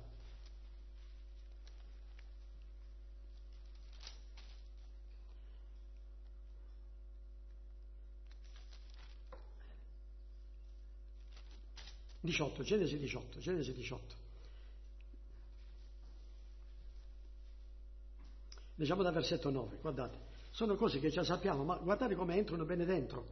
Genesi 18. Diciamo dal versetto 9, guardate, sono cose che già sappiamo, ma guardate come entrano bene dentro,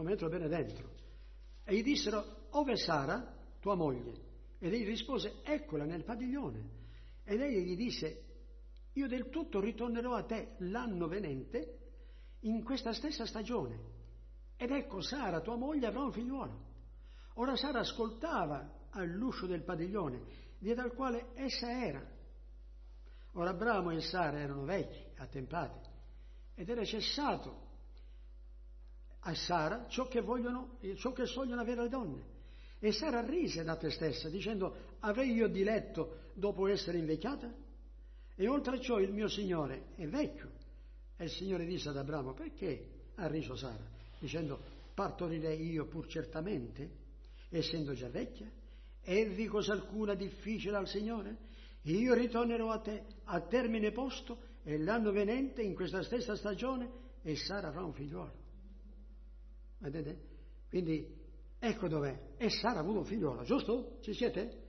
E gli dissero, ove è Sara, tua moglie? Ed egli rispose, eccola nel padiglione. Ed egli gli disse, io del tutto ritornerò a te l'anno venente in questa stessa stagione. Ed ecco, Sara, tua moglie, avrà un figliuolo. Ora Sara ascoltava all'uscio del padiglione, dietro al quale essa era. Ora Abramo e Sara erano vecchi, attempati, ed era cessato a Sara ciò che sogliono avere le donne. E Sara rise da te stessa, dicendo, avrei io diletto dopo essere invecchiata? E oltre a ciò il mio Signore è vecchio. E il Signore disse ad Abramo, perché ha riso Sara? Dicendo, partorirei io pur certamente, essendo già vecchia? È cosa alcuna difficile al Signore? Io ritornerò a te a termine posto e l'anno venente in questa stessa stagione e Sara avrà un figliuolo. Vedete? Quindi ecco dov'è. E Sara ha avuto un figliuolo, giusto? Ci siete?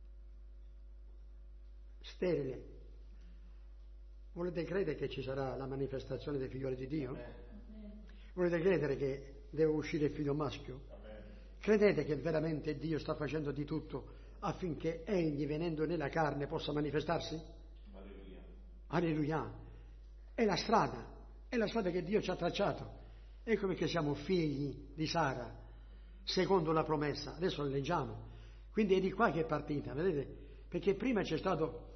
Sterile. Volete credere che ci sarà la manifestazione dei figlioli di Dio? Volete credere che deve uscire il figlio maschio? Credete che veramente Dio sta facendo di tutto affinché egli, venendo nella carne, possa manifestarsi? Alleluia. Alleluia. È la strada che Dio ci ha tracciato. Ecco perché siamo figli di Sara, secondo la promessa. Adesso la leggiamo. Quindi è di qua che è partita, vedete? Perché prima c'è stato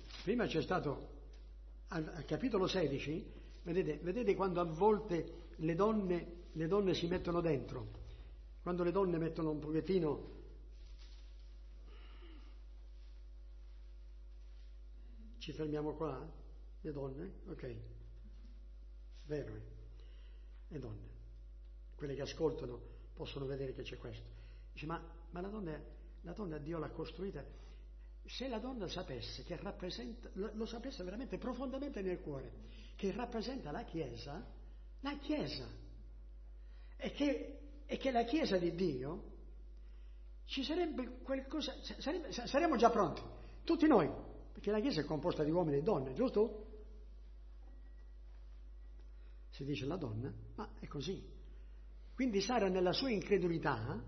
al capitolo 16, vedete quando a volte le donne si mettono dentro, quando le donne mettono un pochettino. Ci fermiamo qua? Le donne? Ok. Vero. Le donne. Quelle che ascoltano possono vedere che c'è questo. Dice, ma la donna Dio l'ha costruita. Se la donna sapesse che rappresenta, lo sapesse veramente profondamente nel cuore, che rappresenta la Chiesa, e che la Chiesa di Dio, ci sarebbe qualcosa, saremmo già pronti, tutti noi, perché la Chiesa è composta di uomini e donne, giusto? Si dice la donna, ma è così. Quindi Sara nella sua incredulità,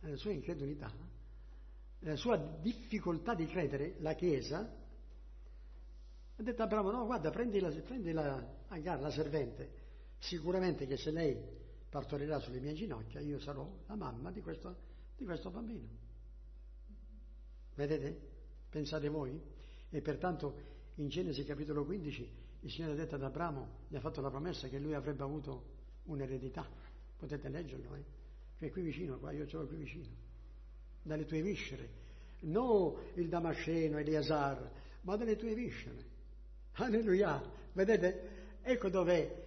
nella sua difficoltà di credere, la Chiesa, ha detto a Abramo, no, guarda, prendi la Agar, la servente, sicuramente che se lei partorirà sulle mie ginocchia, io sarò la mamma di questo bambino. Vedete? Pensate voi? E pertanto in Genesi capitolo 15 il Signore ha detto ad Abramo, gli ha fatto la promessa che lui avrebbe avuto un'eredità. Potete leggerlo, che è qui vicino, qua io ce l'ho qui vicino. Dalle tue viscere, non il Damasceno, Eleazar, ma dalle tue viscere. Alleluia! Vedete? Ecco dov'è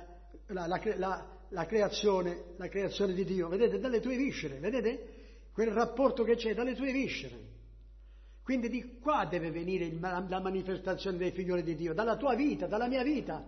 la creazione di Dio. Vedete? Dalle tue viscere, vedete? Quel rapporto che c'è dalle tue viscere. Quindi di qua deve venire la manifestazione dei figlioli di Dio, dalla tua vita, dalla mia vita.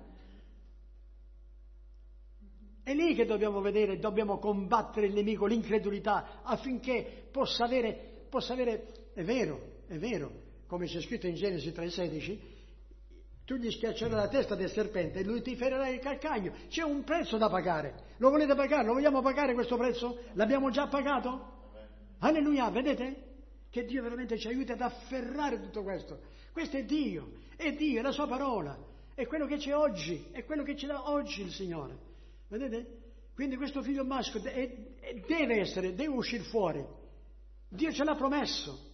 È lì che dobbiamo vedere, dobbiamo combattere il nemico, l'incredulità, affinché possa avere, è vero, come c'è scritto in Genesi 3,16, tu gli schiaccerai la testa del serpente e lui ti ferirà il calcagno. C'è un prezzo da pagare. Lo volete pagare? Lo vogliamo pagare questo prezzo? L'abbiamo già pagato? Alleluia, vedete? Che Dio veramente ci aiuti ad afferrare tutto questo. Questo è Dio, è la sua parola, è quello che c'è oggi, è quello che ci dà oggi il Signore. Vedete? Quindi questo figlio maschio deve uscire fuori. Dio ce l'ha promesso.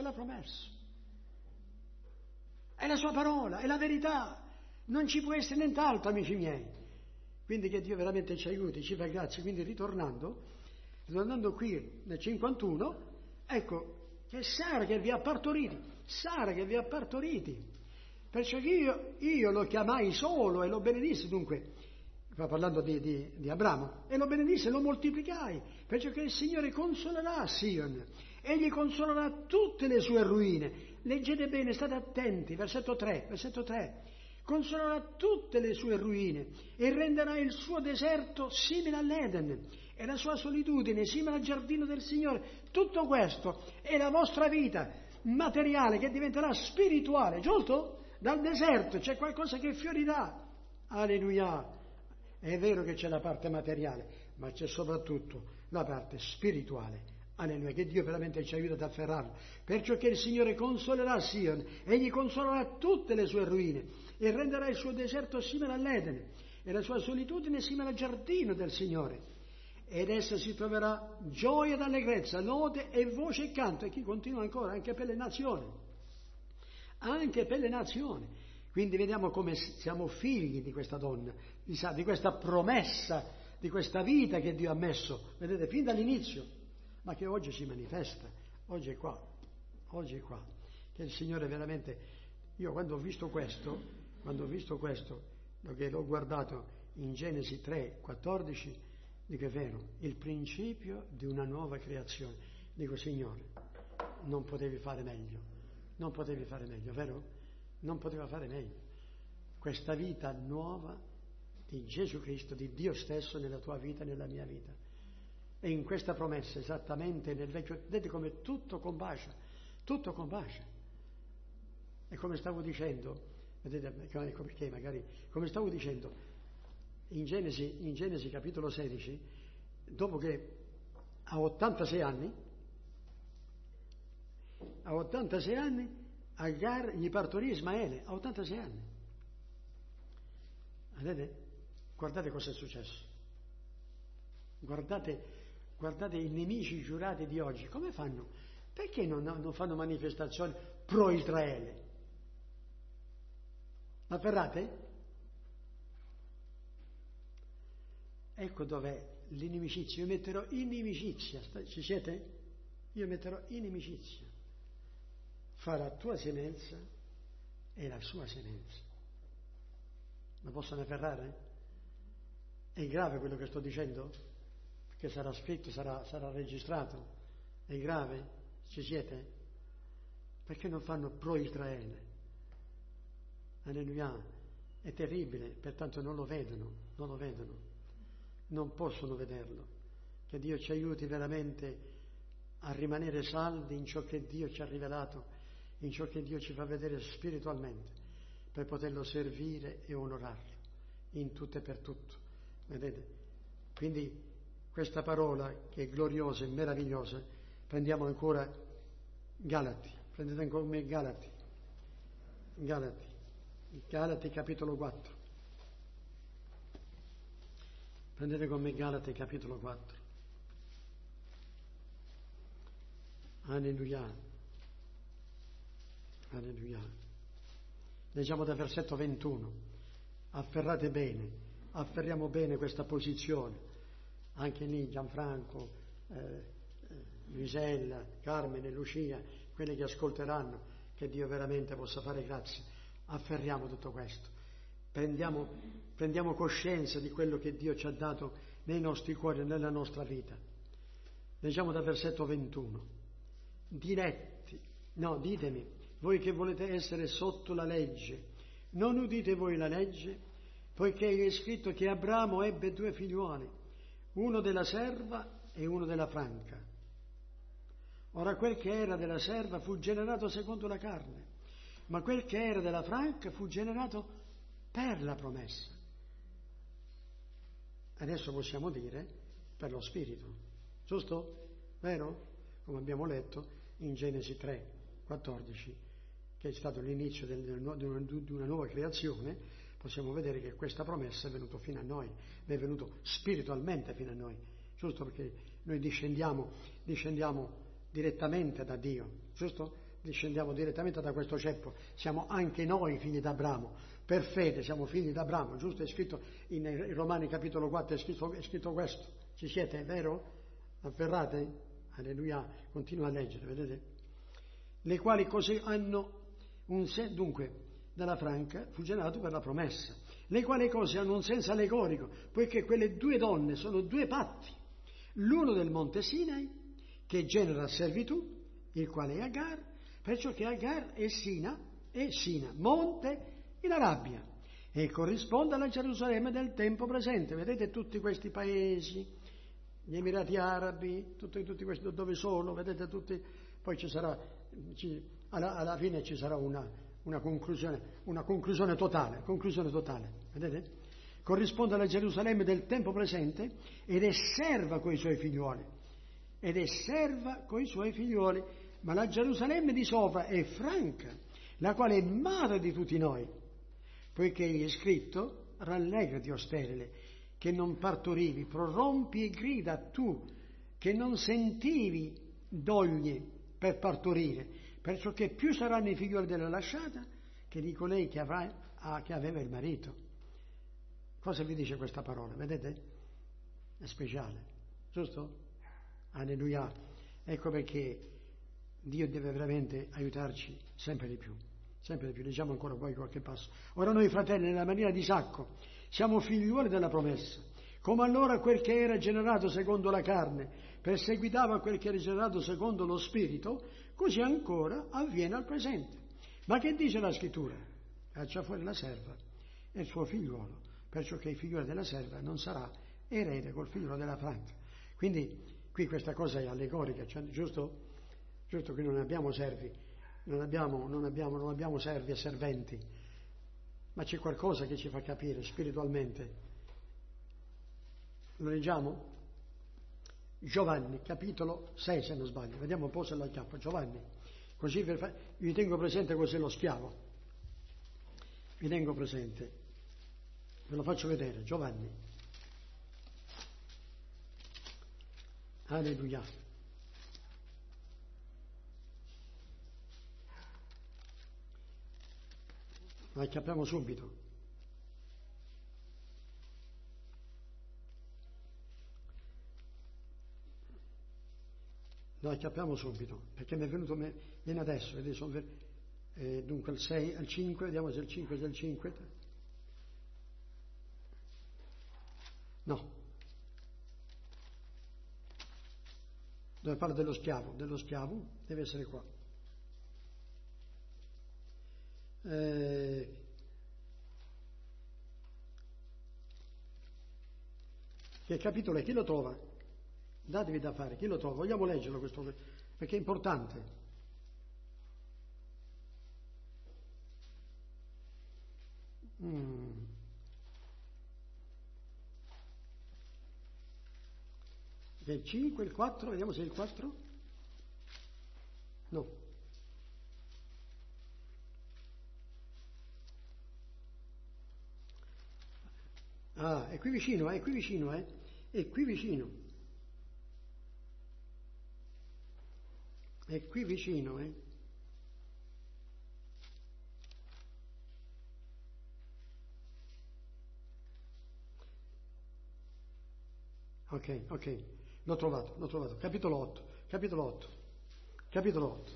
È la sua parola, è la verità. Non ci può essere nient'altro, amici miei. Quindi che Dio veramente ci aiuti, ci fa grazie. Quindi ritornando qui nel 51, ecco, che Sara che vi ha partoriti, perciò che io lo chiamai solo e lo benedissi, dunque, sta parlando di Abramo, e lo benedisse e lo moltiplicai, perciò che il Signore consolerà Sion, egli consolerà tutte le sue ruine. Leggete bene, state attenti, versetto 3, consolerà tutte le sue ruine e renderà il suo deserto simile all'Eden e la sua solitudine simile al giardino del Signore. Tutto questo è la vostra vita materiale che diventerà spirituale, giusto? dal deserto c'è qualcosa che fiorirà. Alleluia! È vero che c'è la parte materiale, ma c'è soprattutto la parte spirituale. Alleluia, che Dio veramente ci aiuta ad afferrarlo. Perciò che il Signore consolerà Sion, egli consolerà tutte le sue ruine e renderà il suo deserto simile all'Edene e la sua solitudine simile al giardino del Signore. Ed essa si troverà gioia ed allegrezza, lode e voce e canto. E chi continua ancora, anche per le nazioni. Anche per le nazioni. Quindi vediamo come siamo figli di questa donna, di questa promessa, di questa vita che Dio ha messo, vedete, fin dall'inizio, ma che oggi si manifesta, oggi è qua, che il Signore veramente, io quando ho visto questo, che l'ho guardato in Genesi 3, 14, dico è vero, il principio di una nuova creazione. Dico, Signore, non potevi fare meglio, vero? Non poteva fare meglio. Questa vita nuova di Gesù Cristo, di Dio stesso nella tua vita e nella mia vita. E in questa promessa, esattamente nel vecchio, vedete come tutto combacia. E come stavo dicendo, vedete, ecco perché magari, come stavo dicendo, in Genesi capitolo 16, dopo che a 86 anni, Agar gli partorì Ismaele, a 86 anni. Vedete? Guardate cosa è successo. Guardate i nemici giurati di oggi, come fanno? Perché non fanno manifestazioni pro Israele? La ferrate? Ecco dov'è l'inimicizia. Io metterò inimicizia, ci siete? Io metterò inimicizia fra la tua semenza e la sua semenza. La possono afferrare? È grave quello che sto dicendo? Perché sarà scritto, sarà registrato. È grave? Ci siete? Perché non fanno pro Israele? Alleluia. È terribile, pertanto non lo vedono. Non possono vederlo. Che Dio ci aiuti veramente a rimanere saldi in ciò che Dio ci ha rivelato, in ciò che Dio ci fa vedere spiritualmente, per poterlo servire e onorarlo in tutto e per tutto. Vedete? Quindi questa parola che è gloriosa e meravigliosa, prendiamo ancora Galati, prendete con me Galati capitolo 4. Prendete con me Galati capitolo 4. Alleluia. Leggiamo dal versetto 21. Afferriamo bene questa posizione. Anche lì Gianfranco, Luisella, Carmine, Lucia, quelli che ascolteranno, che Dio veramente possa fare grazia. Afferriamo tutto questo. Prendiamo coscienza di quello che Dio ci ha dato nei nostri cuori e nella nostra vita. Leggiamo dal versetto 21. Ditemi, voi che volete essere sotto la legge, non udite voi la legge? Poiché è scritto che Abramo ebbe 2 figliuoli, uno della serva e uno della franca. Ora quel che era della serva fu generato secondo la carne, ma quel che era della franca fu generato per la promessa. Adesso possiamo dire per lo Spirito, giusto? Vero? Come abbiamo letto in Genesi 3, 14, che è stato l'inizio di una nuova creazione, possiamo vedere che questa promessa è venuta fino a noi, è venuto spiritualmente fino a noi, giusto? Perché noi discendiamo direttamente da Dio, giusto? Discendiamo direttamente da questo ceppo, siamo anche noi figli d'Abramo, per fede siamo figli d'Abramo, giusto? È scritto in Romani capitolo 4, è scritto questo, ci siete, è vero? Afferrate? Alleluia, continua a leggere, vedete? Le quali cose hanno dunque, dalla franca fu generato per la promessa, le quali cose hanno un senso allegorico, poiché quelle 2 donne sono 2 patti, l'uno del monte Sinai, che genera servitù, il quale è Agar, perciò che Agar è Sina, monte in Arabia, e corrisponde alla Gerusalemme del tempo presente. Vedete tutti questi paesi, gli Emirati Arabi, tutti questi dove sono, vedete tutti, poi alla fine ci sarà una conclusione totale, vedete? Corrisponde alla Gerusalemme del tempo presente ed è serva coi suoi figliuoli, ma la Gerusalemme di sopra è franca, la quale è madre di tutti noi, poiché gli è scritto: rallegrati, o sterile, che non partorivi, prorompi e grida, tu che non sentivi doglie per partorire, perciò che più saranno i figlioli della lasciata che di colei che aveva il marito. Cosa vi dice questa parola? Vedete? È speciale, giusto? Alleluia. Ecco perché Dio deve veramente aiutarci sempre di più. Leggiamo ancora poi qualche passo. Ora noi, fratelli, nella maniera di Isacco, siamo figliuoli della promessa. Come allora quel che era generato secondo la carne perseguitava quel che era generato secondo lo spirito, così ancora avviene al presente. Ma che dice la scrittura? Caccia fuori la serva e il suo figliuolo, perciò che il figliuolo della serva non sarà erede col figliuolo della franca. Quindi qui questa cosa è allegorica, cioè, giusto? Giusto che non abbiamo servi, non abbiamo servi e serventi, ma c'è qualcosa che ci fa capire spiritualmente. Lo leggiamo? Giovanni, capitolo 6 se non sbaglio, vediamo un po' se lo acchiappo. Giovanni, così vi tengo presente cos'è lo schiavo, vi tengo presente, ve lo faccio vedere. Giovanni, alleluia. Lo acchiappiamo subito. Lo acchiappiamo subito, perché mi è venuto, viene adesso, dunque il 6, al 5, vediamo se il 5 è il 5. No. Dove parla dello schiavo deve essere qua. Che capitolo è? Chi lo trova? Datevi da fare, chi lo trova? Vogliamo leggerlo questo, perché è importante. Il 5, il 4, vediamo se è il 4. No. Ah, è qui vicino. Ok. L'ho trovato. Capitolo 8.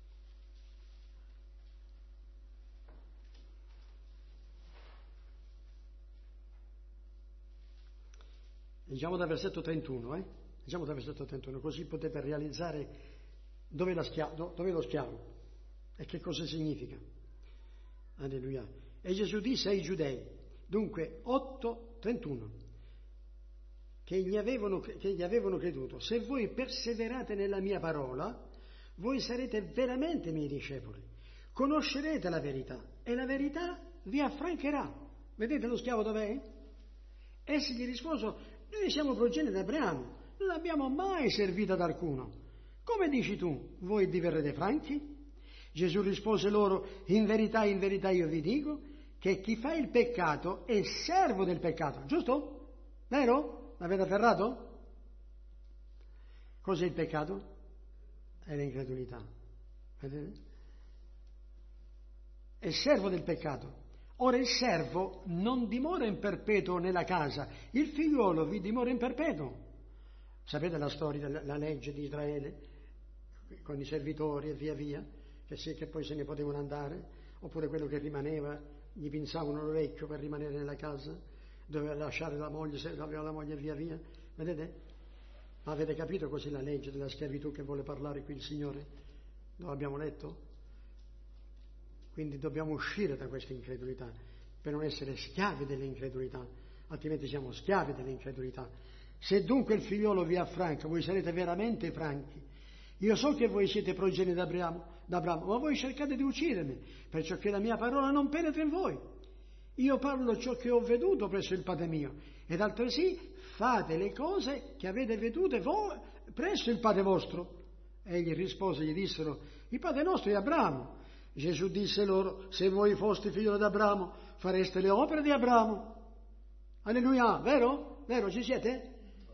Leggiamo dal versetto 31, così potete realizzare dove è lo schiavo e che cosa significa. Alleluia. E Gesù disse ai giudei, dunque 8:31, che gli avevano creduto: se voi perseverate nella mia parola, voi sarete veramente miei discepoli, conoscerete la verità e la verità vi affrancherà. Vedete lo schiavo dov'è? Essi gli risposero: noi siamo progenie di Abramo, non abbiamo mai servito ad alcuno. Come dici tu, voi diverrete franchi? Gesù rispose loro: in verità io vi dico che chi fa il peccato è servo del peccato. Giusto? Vero? L'avete afferrato? Cos'è il peccato? È l'incredulità. Vedete? È servo del peccato. Ora il servo non dimora in perpetuo nella casa, il figliuolo vi dimora in perpetuo. Sapete la storia della legge di Israele con i servitori e via via, che poi se ne potevano andare, oppure quello che rimaneva gli pinzavano l'orecchio per rimanere nella casa, doveva lasciare la moglie se aveva la moglie via via. Vedete? Ma avete capito cos'è la legge della schiavitù che vuole parlare qui il Signore? Lo abbiamo letto? Quindi dobbiamo uscire da questa incredulità per non essere schiavi dell'incredulità, altrimenti siamo schiavi dell'incredulità. Se dunque il figliolo vi affranca, voi sarete veramente franchi. Io so che voi siete progenie d'Abramo, ma voi cercate di uccidermi, perciò che la mia parola non penetra in voi. Io parlo ciò che ho veduto presso il Padre mio, ed altresì fate le cose che avete vedute voi presso il Padre vostro. Egli rispose, gli dissero, il Padre nostro è Abramo. Gesù disse loro, se voi foste figlio d'Abramo, fareste le opere di Abramo. Alleluia, vero? Vero, ci siete?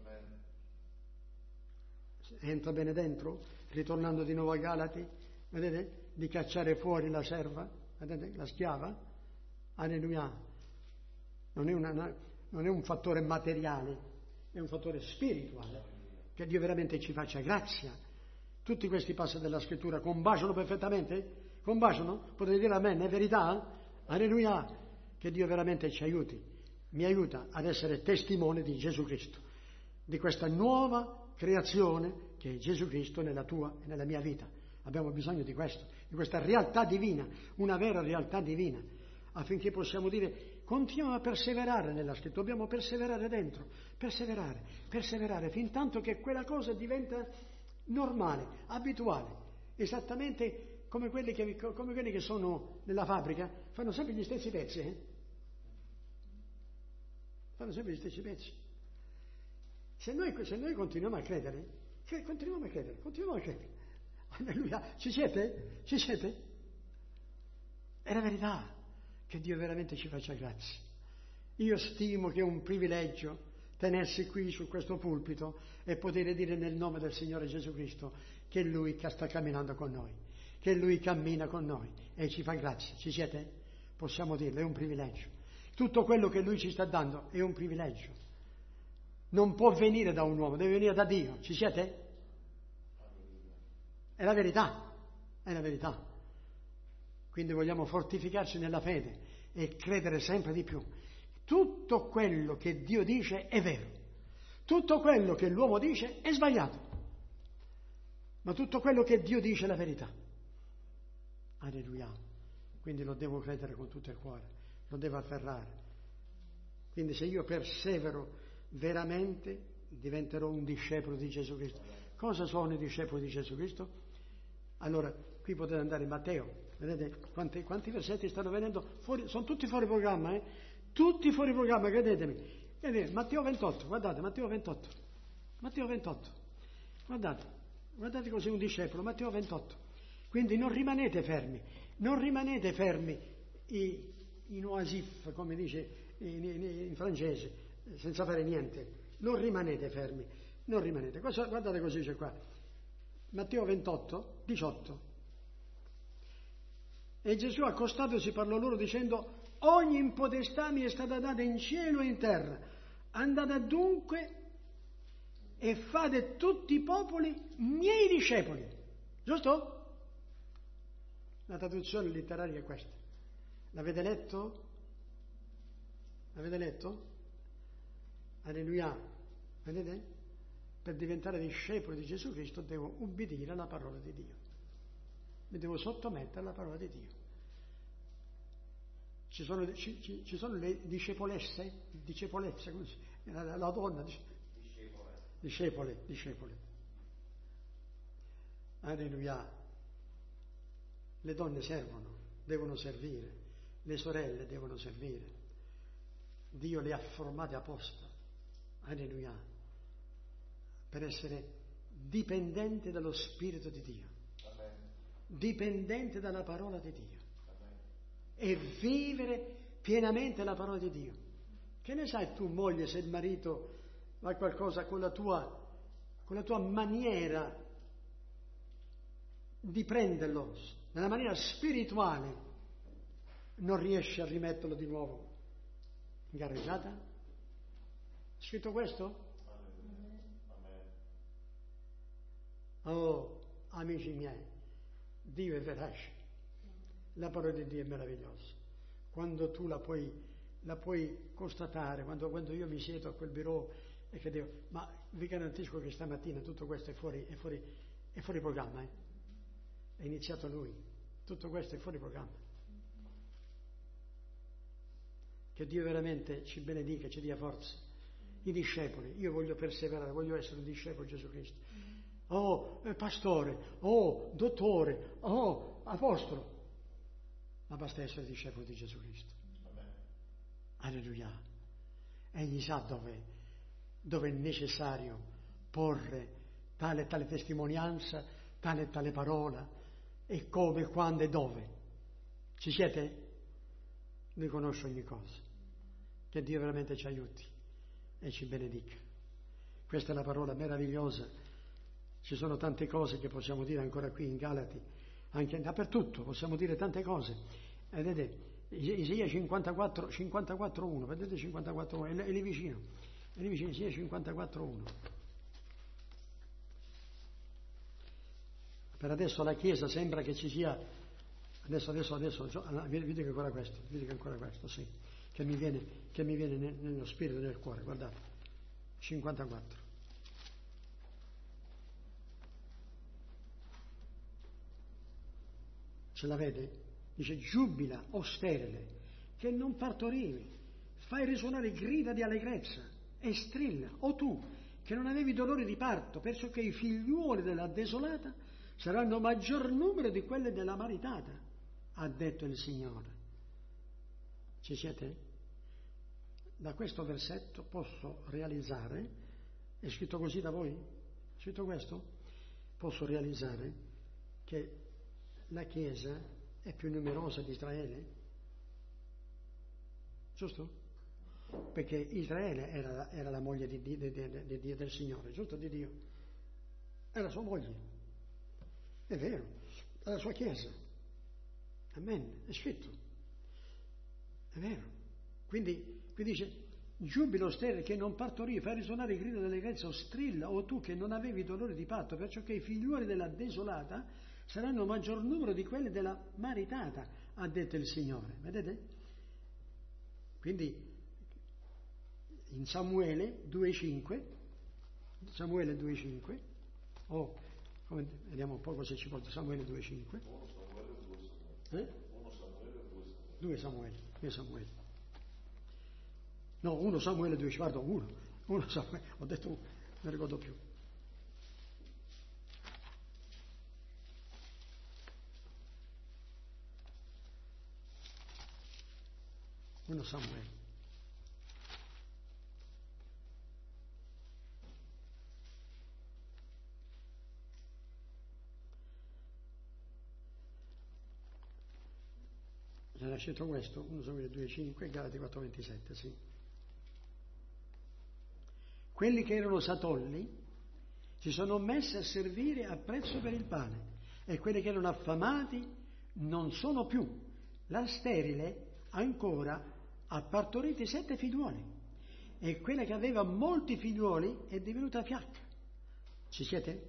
Entra bene dentro, ritornando di nuovo a Galati, vedete? Di cacciare fuori la serva, vedete? La schiava. Alleluia. Non è un fattore materiale, è un fattore spirituale. Che Dio veramente ci faccia grazia. Tutti questi passi della scrittura combaciano perfettamente? Combaciano? Potete dire amen, è verità? Alleluia! Che Dio veramente ci aiuti, mi aiuta ad essere testimone di Gesù Cristo, di questa nuova creazione che è Gesù Cristo nella tua e nella mia vita. Abbiamo bisogno di questo, di questa realtà divina, una vera realtà divina, affinché possiamo dire continuiamo a perseverare nella scrittura, dobbiamo perseverare dentro, perseverare, fin tanto che quella cosa diventa normale, abituale, esattamente come quelli che sono nella fabbrica, fanno sempre gli stessi pezzi, Fanno sempre gli stessi pezzi. Se noi continuiamo a credere, continuiamo a credere. Alleluia. Ci siete? È la verità. Che Dio veramente ci faccia grazia. Io stimo che è un privilegio tenersi qui su questo pulpito e poter dire nel nome del Signore Gesù Cristo che è Lui che sta camminando con noi, che Lui cammina con noi e ci fa grazia. Ci siete? Possiamo dirlo, è un privilegio. Tutto quello che Lui ci sta dando è un privilegio. Non può venire da un uomo, deve venire da Dio. Ci siete? È la verità, è la verità. Quindi vogliamo fortificarci nella fede e credere sempre di più. Tutto quello che Dio dice è vero. Tutto quello che l'uomo dice è sbagliato. Ma tutto quello che Dio dice è la verità. Alleluia. Quindi lo devo credere con tutto il cuore, lo devo afferrare. Quindi se io persevero veramente diventerò un discepolo di Gesù Cristo. Cosa sono i discepoli di Gesù Cristo? Allora, qui potete andare in Matteo. Vedete quanti versetti stanno venendo fuori? Sono tutti fuori programma, Tutti fuori programma, credetemi. Vedete, Matteo 28, guardate, Matteo 28. Guardate così un discepolo, Matteo 28. Quindi non rimanete fermi in oasif, come dice in francese, senza fare niente. Non rimanete fermi, Guardate così c'è qua. Matteo 28, 18. E Gesù accostatosi parlò loro dicendo: ogni impotestà mi è stata data in cielo e in terra. Andate dunque e fate tutti i popoli miei discepoli. Giusto? La traduzione letteraria è questa. L'avete letto? Alleluia. Vedete? Per diventare discepolo di Gesù Cristo devo ubbidire alla parola di Dio. Mi devo sottomettere alla parola di Dio. Ci sono le discepolesse, come si chiama? La donna, discepole. Alleluia. Le donne servono, devono servire, le sorelle devono servire. Dio le ha formate apposta. Alleluia. Per essere dipendente dallo Spirito di Dio. Dipendente dalla parola di Dio e vivere pienamente la parola di Dio. Che ne sai tu, moglie, se il marito fa qualcosa con la tua maniera di prenderlo, nella maniera spirituale, non riesci a rimetterlo di nuovo in gareggiata? È scritto questo? Oh, amici miei, Dio è verace, la parola di Dio è meravigliosa. Quando tu la puoi constatare, quando io mi siedo a quel bureau e che dico, ma vi garantisco che stamattina tutto questo è fuori programma, È iniziato Lui, tutto questo è fuori programma. Che Dio veramente ci benedica, ci dia forza. I discepoli, io voglio perseverare, voglio essere un discepolo di Gesù Cristo. pastore, dottore, apostolo, ma basta essere discepolo di Gesù Cristo. Alleluia. Egli sa dove è necessario porre tale e tale testimonianza, tale e tale parola, e come, quando e dove. Ci siete? Lui conosce ogni cosa. Che Dio veramente ci aiuti e ci benedica. Questa è la parola meravigliosa. Ci sono tante cose che possiamo dire ancora qui in Galati, anche dappertutto possiamo dire tante cose. Vedete, Isaia 54:1, vedete 54:1, è lì vicino, Isaia 54:1. Per adesso la Chiesa sembra che ci sia, adesso, vi dico ancora questo, sì, che mi viene nello spirito e nel cuore, guardate, 54. Ce la vede? Dice: giubila, o sterile, che non partorivi, fai risuonare grida di allegrezza e strilla, o tu, che non avevi dolore di parto, perciò che i figliuoli della desolata saranno maggior numero di quelli della maritata, ha detto il Signore. Ci siete? Da questo versetto posso realizzare, è scritto così da voi? È scritto questo? Posso realizzare che la Chiesa è più numerosa di Israele, giusto? Perché Israele era la moglie del Signore, giusto? Di Dio. Era sua moglie, è vero, era la sua Chiesa. Amen, è scritto, è vero. Quindi qui dice: giubilo sterile che non partorì, fai risuonare il grido dell'allegrezza, o strilla, o tu che non avevi dolore di parto, perciò che i figliuoli della desolata saranno maggior numero di quelli della maritata, ha detto il Signore. Vedete? Quindi in Samuele 2:5, vediamo un po' se ci porta Samuele 2:5. 2 Samuele. No, 1 Samuele 2, guarda, 1 Samuele, ho detto 1, non mi ricordo più. Uno Samuele. Era scritto questo, 1 Samuele 2:5 e Galati 4:27, sì. Quelli che erano satolli si sono messi a servire a prezzo per il pane, e quelli che erano affamati non sono più. La sterile ancora ha partorito 7 figliuoli, e quella che aveva molti figliuoli è divenuta fiacca. Ci siete?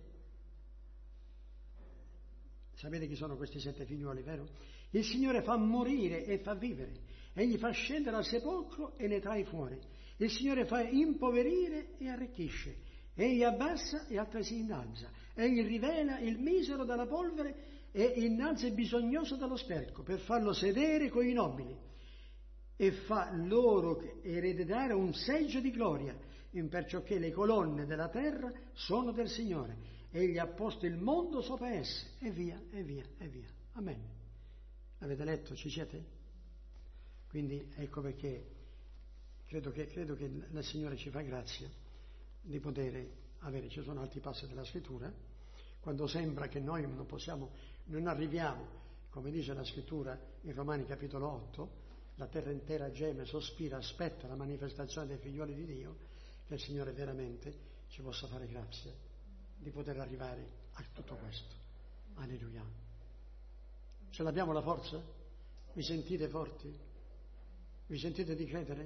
Sapete chi sono questi 7 figliuoli, vero? Il Signore fa morire e fa vivere, egli fa scendere al sepolcro e ne trae fuori. Il Signore fa impoverire e arricchisce, egli abbassa e altresì innalza, egli rivela il misero dalla polvere e innalza il bisognoso dallo sterco, per farlo sedere coi nobili, e fa loro ereditare un seggio di gloria, imperciò che le colonne della terra sono del Signore, egli ha posto il mondo sopra esse, e via, e via, e via. Amen. Avete letto? Ci siete? Quindi ecco perché credo che il Signore ci fa grazia di poter avere. Ci sono altri passi della Scrittura, quando sembra che noi non arriviamo, come dice la Scrittura in Romani capitolo 8, la terra intera geme, sospira, aspetta la manifestazione dei figlioli di Dio, che il Signore veramente ci possa fare grazia di poter arrivare a tutto questo. Alleluia. Ce l'abbiamo la forza? Vi sentite forti? Vi sentite di credere?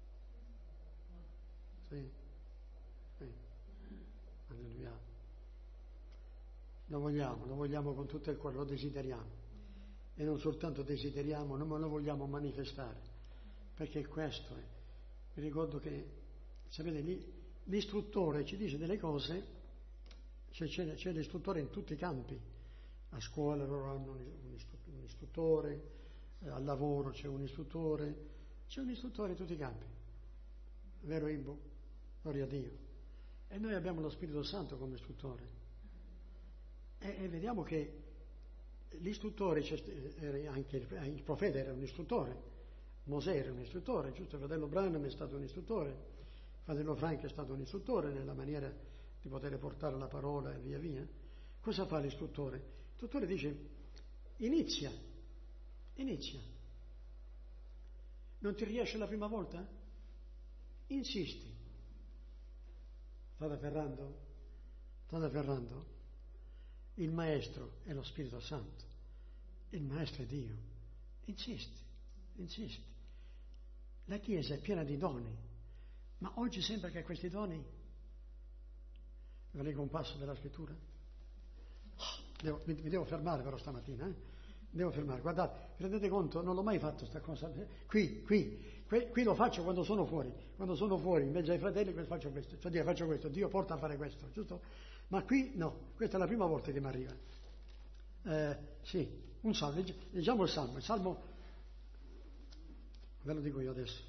Sì. Alleluia. Lo vogliamo con tutto il cuore, lo desideriamo. E non soltanto desideriamo, ma lo vogliamo manifestare. Perché questo è. Vi ricordo che, sapete, l'istruttore ci dice delle cose, c'è l'istruttore in tutti i campi. A scuola loro hanno un istruttore, al lavoro c'è un istruttore in tutti i campi. Vero Ibo? Gloria a Dio. E noi abbiamo lo Spirito Santo come istruttore. E vediamo che l'istruttore, anche il profeta era un istruttore, Mosè era un istruttore, giusto? Il fratello Branham è stato un istruttore, il fratello Frank è stato un istruttore nella maniera di poter portare la parola e via via. Cosa fa l'istruttore? L'istruttore dice: inizia. Non ti riesce la prima volta? Insisti. State afferrando? Il maestro è lo Spirito Santo, il maestro è Dio. Insisti. La Chiesa è piena di doni, ma oggi sembra che questi doni... Vi leggo un passo della Scrittura? Mi devo fermare però stamattina, Devo fermare. Guardate, vi rendete conto? Non l'ho mai fatto sta cosa. Qui lo faccio quando sono fuori. Quando sono fuori, in mezzo ai fratelli, faccio questo. Cioè faccio questo, Dio porta a fare questo, giusto? Ma qui no, questa è la prima volta che mi arriva. Sì, un salmo, leggiamo il salmo, ve lo dico io adesso.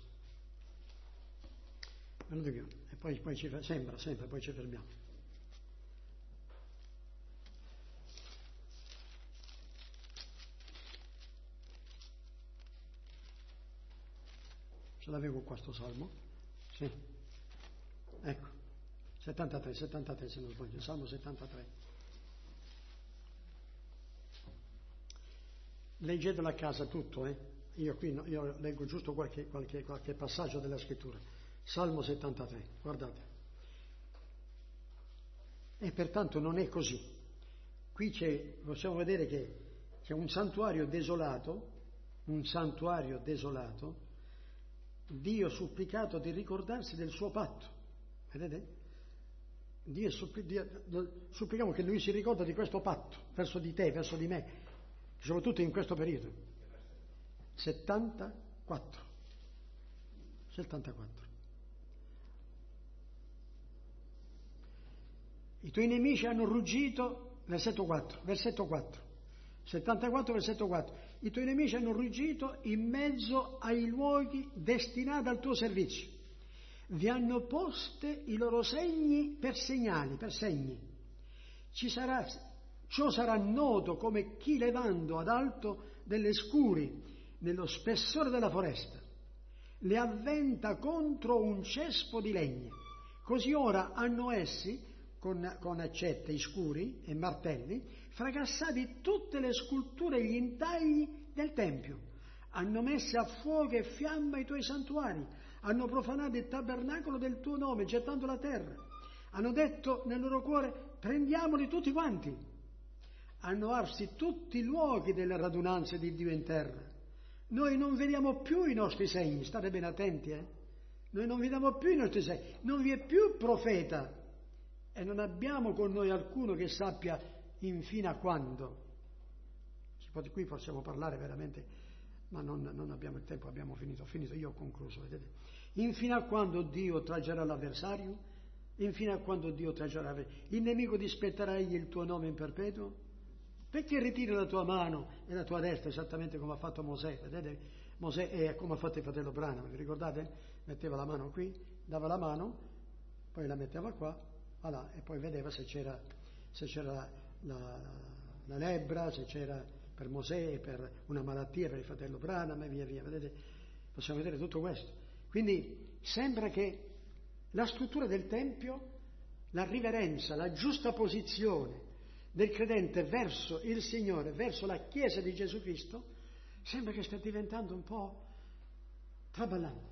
Ve lo dico io. E poi sembra, poi ci fermiamo. Ce l'avevo qua sto salmo? Sì. Ecco. 73 se non sbaglio, Salmo 73. Leggetelo a casa tutto, Io qui io leggo giusto qualche passaggio della Scrittura. Salmo 73, guardate. E pertanto non è così. Qui possiamo vedere che c'è un santuario desolato, Dio supplicato di ricordarsi del suo patto. Vedete? Supplichiamo che Lui si ricorda di questo patto verso di te, verso di me, soprattutto in questo periodo. 74. I tuoi nemici hanno ruggito, versetto 4. 74, versetto 4. I tuoi nemici hanno ruggito in mezzo ai luoghi destinati al tuo servizio. Vi hanno poste i loro segni per segni. Ciò sarà noto come chi levando ad alto delle scuri nello spessore della foresta le avventa contro un cespo di legna. Così ora hanno essi, con accette, scuri e martelli, fracassati tutte le sculture e gli intagli del Tempio. Hanno messo a fuoco e fiamma i tuoi santuari. Hanno profanato il tabernacolo del tuo nome, gettando la terra. Hanno detto nel loro cuore: prendiamoli tutti quanti. Hanno arsi tutti i luoghi delle radunanze di Dio in terra. Noi non vediamo più i nostri segni, state ben attenti, Noi non vediamo più i nostri segni, non vi è più profeta e non abbiamo con noi alcuno che sappia infine a quando. Qui possiamo parlare veramente, ma non abbiamo il tempo, abbiamo finito, io ho concluso, vedete. Infine a quando Dio traggerà l'avversario? Infine a quando Dio traggerà il nemico, dispetterà egli il tuo nome in perpetuo? Perché ritiri la tua mano e la tua destra, esattamente come ha fatto Mosè, vedete? Mosè è come ha fatto il fratello Branham, vi ricordate? Metteva la mano qui, dava la mano, poi la metteva qua, voilà, e poi vedeva se c'era la lebbra, se c'era per Mosè, per una malattia per il fratello Branham e via via, vedete? Possiamo vedere tutto questo. Quindi sembra che la struttura del Tempio, la riverenza, la giusta posizione del credente verso il Signore, verso la Chiesa di Gesù Cristo, sembra che stia diventando un po' traballante.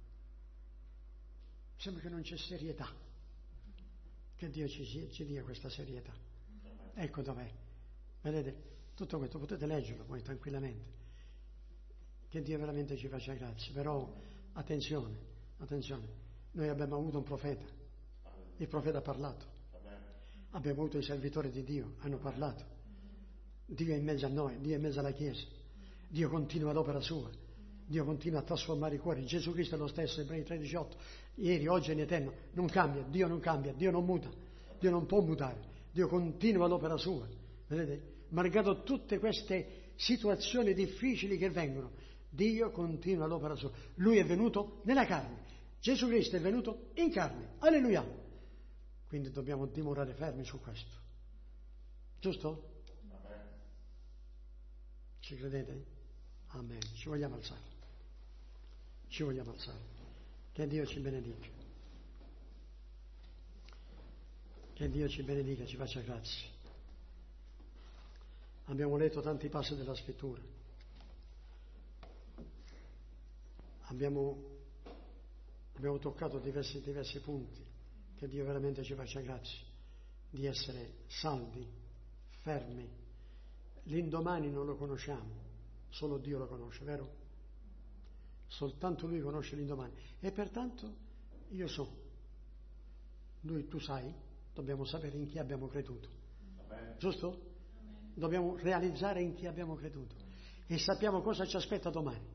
Sembra che non c'è serietà. Che Dio ci dia questa serietà. Ecco dov'è. Vedete, tutto questo potete leggerlo poi tranquillamente. Che Dio veramente ci faccia grazia. Però attenzione, noi abbiamo avuto un profeta. Il profeta ha parlato. Abbiamo avuto i servitori di Dio, hanno parlato. Dio è in mezzo a noi, Dio è in mezzo alla Chiesa. Dio continua l'opera sua. Dio continua a trasformare i cuori. Gesù Cristo è lo stesso, Ebrei 3,18. Ieri, oggi e in eterno. Non cambia, Dio non muta. Dio non può mutare. Dio continua l'opera sua. Vedete? Malgrado tutte queste situazioni difficili che vengono, Dio continua l'opera sua. Lui è venuto nella carne. Gesù Cristo è venuto in carne. Alleluia! Quindi dobbiamo dimorare fermi su questo. Giusto? Ci credete? Amen. Ci vogliamo alzare. Ci vogliamo alzare. Che Dio ci benedica. Che Dio ci benedica, ci faccia grazia. Abbiamo letto tanti passi della Scrittura. Abbiamo toccato diversi punti. Che Dio veramente ci faccia grazia di essere saldi, fermi. L'indomani non lo conosciamo, solo Dio lo conosce, vero? Soltanto Lui conosce l'indomani. E pertanto io so. Tu sai, dobbiamo sapere in chi abbiamo creduto. Giusto? Dobbiamo realizzare in chi abbiamo creduto. E sappiamo cosa ci aspetta domani.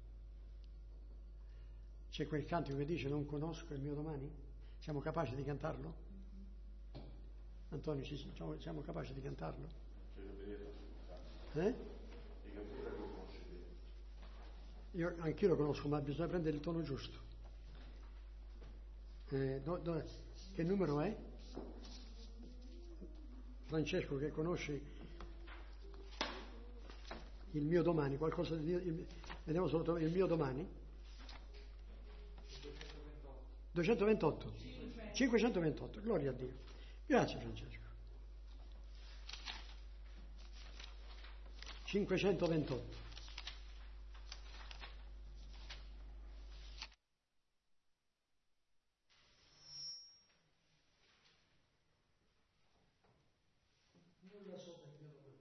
C'è quel cantico che dice non conosco il mio domani? Siamo capaci di cantarlo? Antonio, siamo capaci di cantarlo? Anch'io lo conosco, ma bisogna prendere il tono giusto. Che numero è? Francesco, che conosci il mio domani, qualcosa di... Vediamo solo il mio domani. 228. 528, gloria a Dio. Grazie Francesco. 528. Nulla so per il mio domani.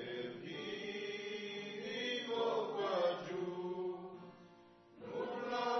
Nulla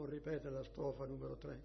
ripetere la strofa numero 3.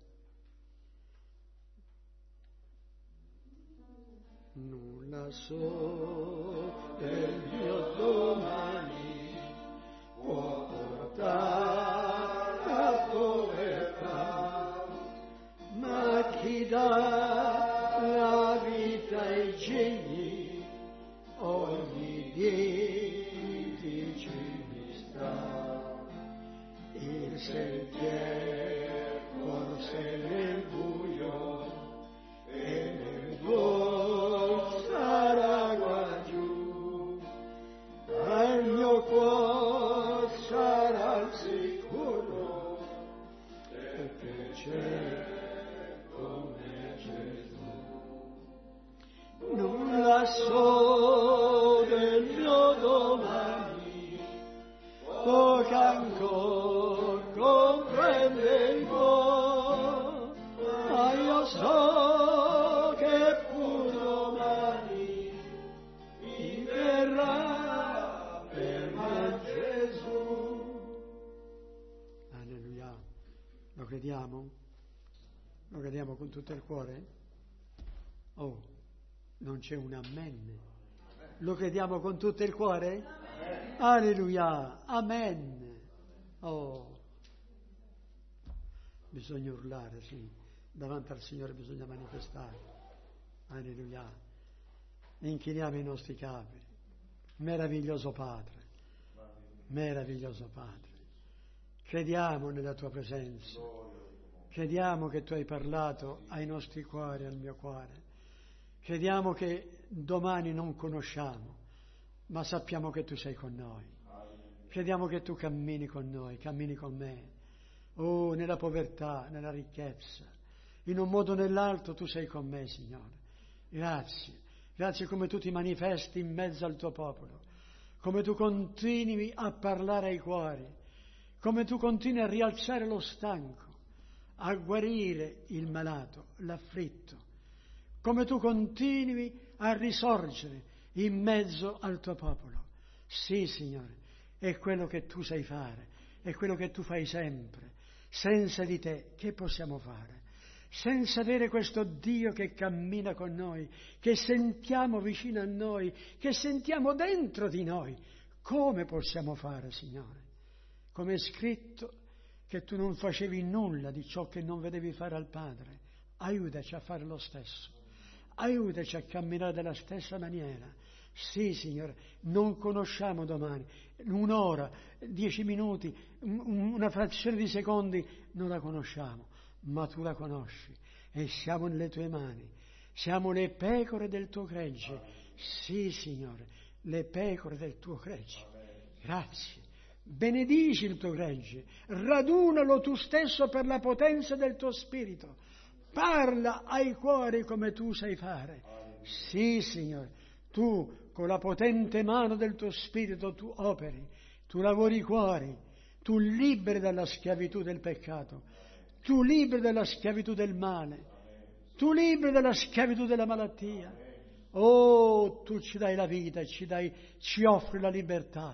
Nulla so del mio domani può portare a povertà, ma chi dà la vita ai geni ogni dieci mi sta. Il sentiero forse nel buio e nel gol sarà qua giù, ma il mio cuore sarà sicuro perché c'è come Gesù. Nulla so del mio domani, poca ancora comprende il cuore, ma io so che pur domani mi verrà per me Gesù. Alleluia. Lo crediamo? Lo crediamo con tutto il cuore? Oh, non c'è un amen. Lo crediamo con tutto il cuore? Alleluia, amen. Oh, bisogna urlare, sì, davanti al Signore bisogna manifestare. Alleluia. Inchiniamo i nostri capi. Meraviglioso Padre, meraviglioso Padre. Crediamo nella Tua presenza. Crediamo che Tu hai parlato ai nostri cuori, al mio cuore. Crediamo che domani non conosciamo, ma sappiamo che Tu sei con noi. Crediamo che Tu cammini con noi, cammini con me. Oh, nella povertà, nella ricchezza, in un modo o nell'altro Tu sei con me, Signore. Grazie, grazie come Tu ti manifesti in mezzo al Tuo popolo, come Tu continui a parlare ai cuori, come Tu continui a rialzare lo stanco, a guarire il malato, l'afflitto, come Tu continui a risorgere in mezzo al Tuo popolo. Sì, Signore, è quello che Tu sai fare, è quello che Tu fai sempre. Senza di Te che possiamo fare? Senza avere questo Dio che cammina con noi, che sentiamo vicino a noi, che sentiamo dentro di noi, come possiamo fare, Signore? Come è scritto che Tu non facevi nulla di ciò che non vedevi fare al Padre. Aiutaci a fare lo stesso. Aiutaci a camminare della stessa maniera. Sì, Signore, non conosciamo domani, un'ora, 10 minuti, una frazione di secondi, non la conosciamo, ma Tu la conosci e siamo nelle Tue mani. Siamo le pecore del Tuo gregge. Sì, Signore, le pecore del Tuo gregge. Grazie. Benedici il Tuo gregge, radunalo Tu stesso per la potenza del Tuo Spirito. Parla ai cuori come Tu sai fare. Sì, Signore, Tu con la potente mano del Tuo Spirito Tu operi, Tu lavori i cuori, Tu liberi dalla schiavitù del peccato, Tu liberi dalla schiavitù del male, Tu liberi dalla schiavitù della malattia. Oh, Tu ci dai la vita, ci offri la libertà,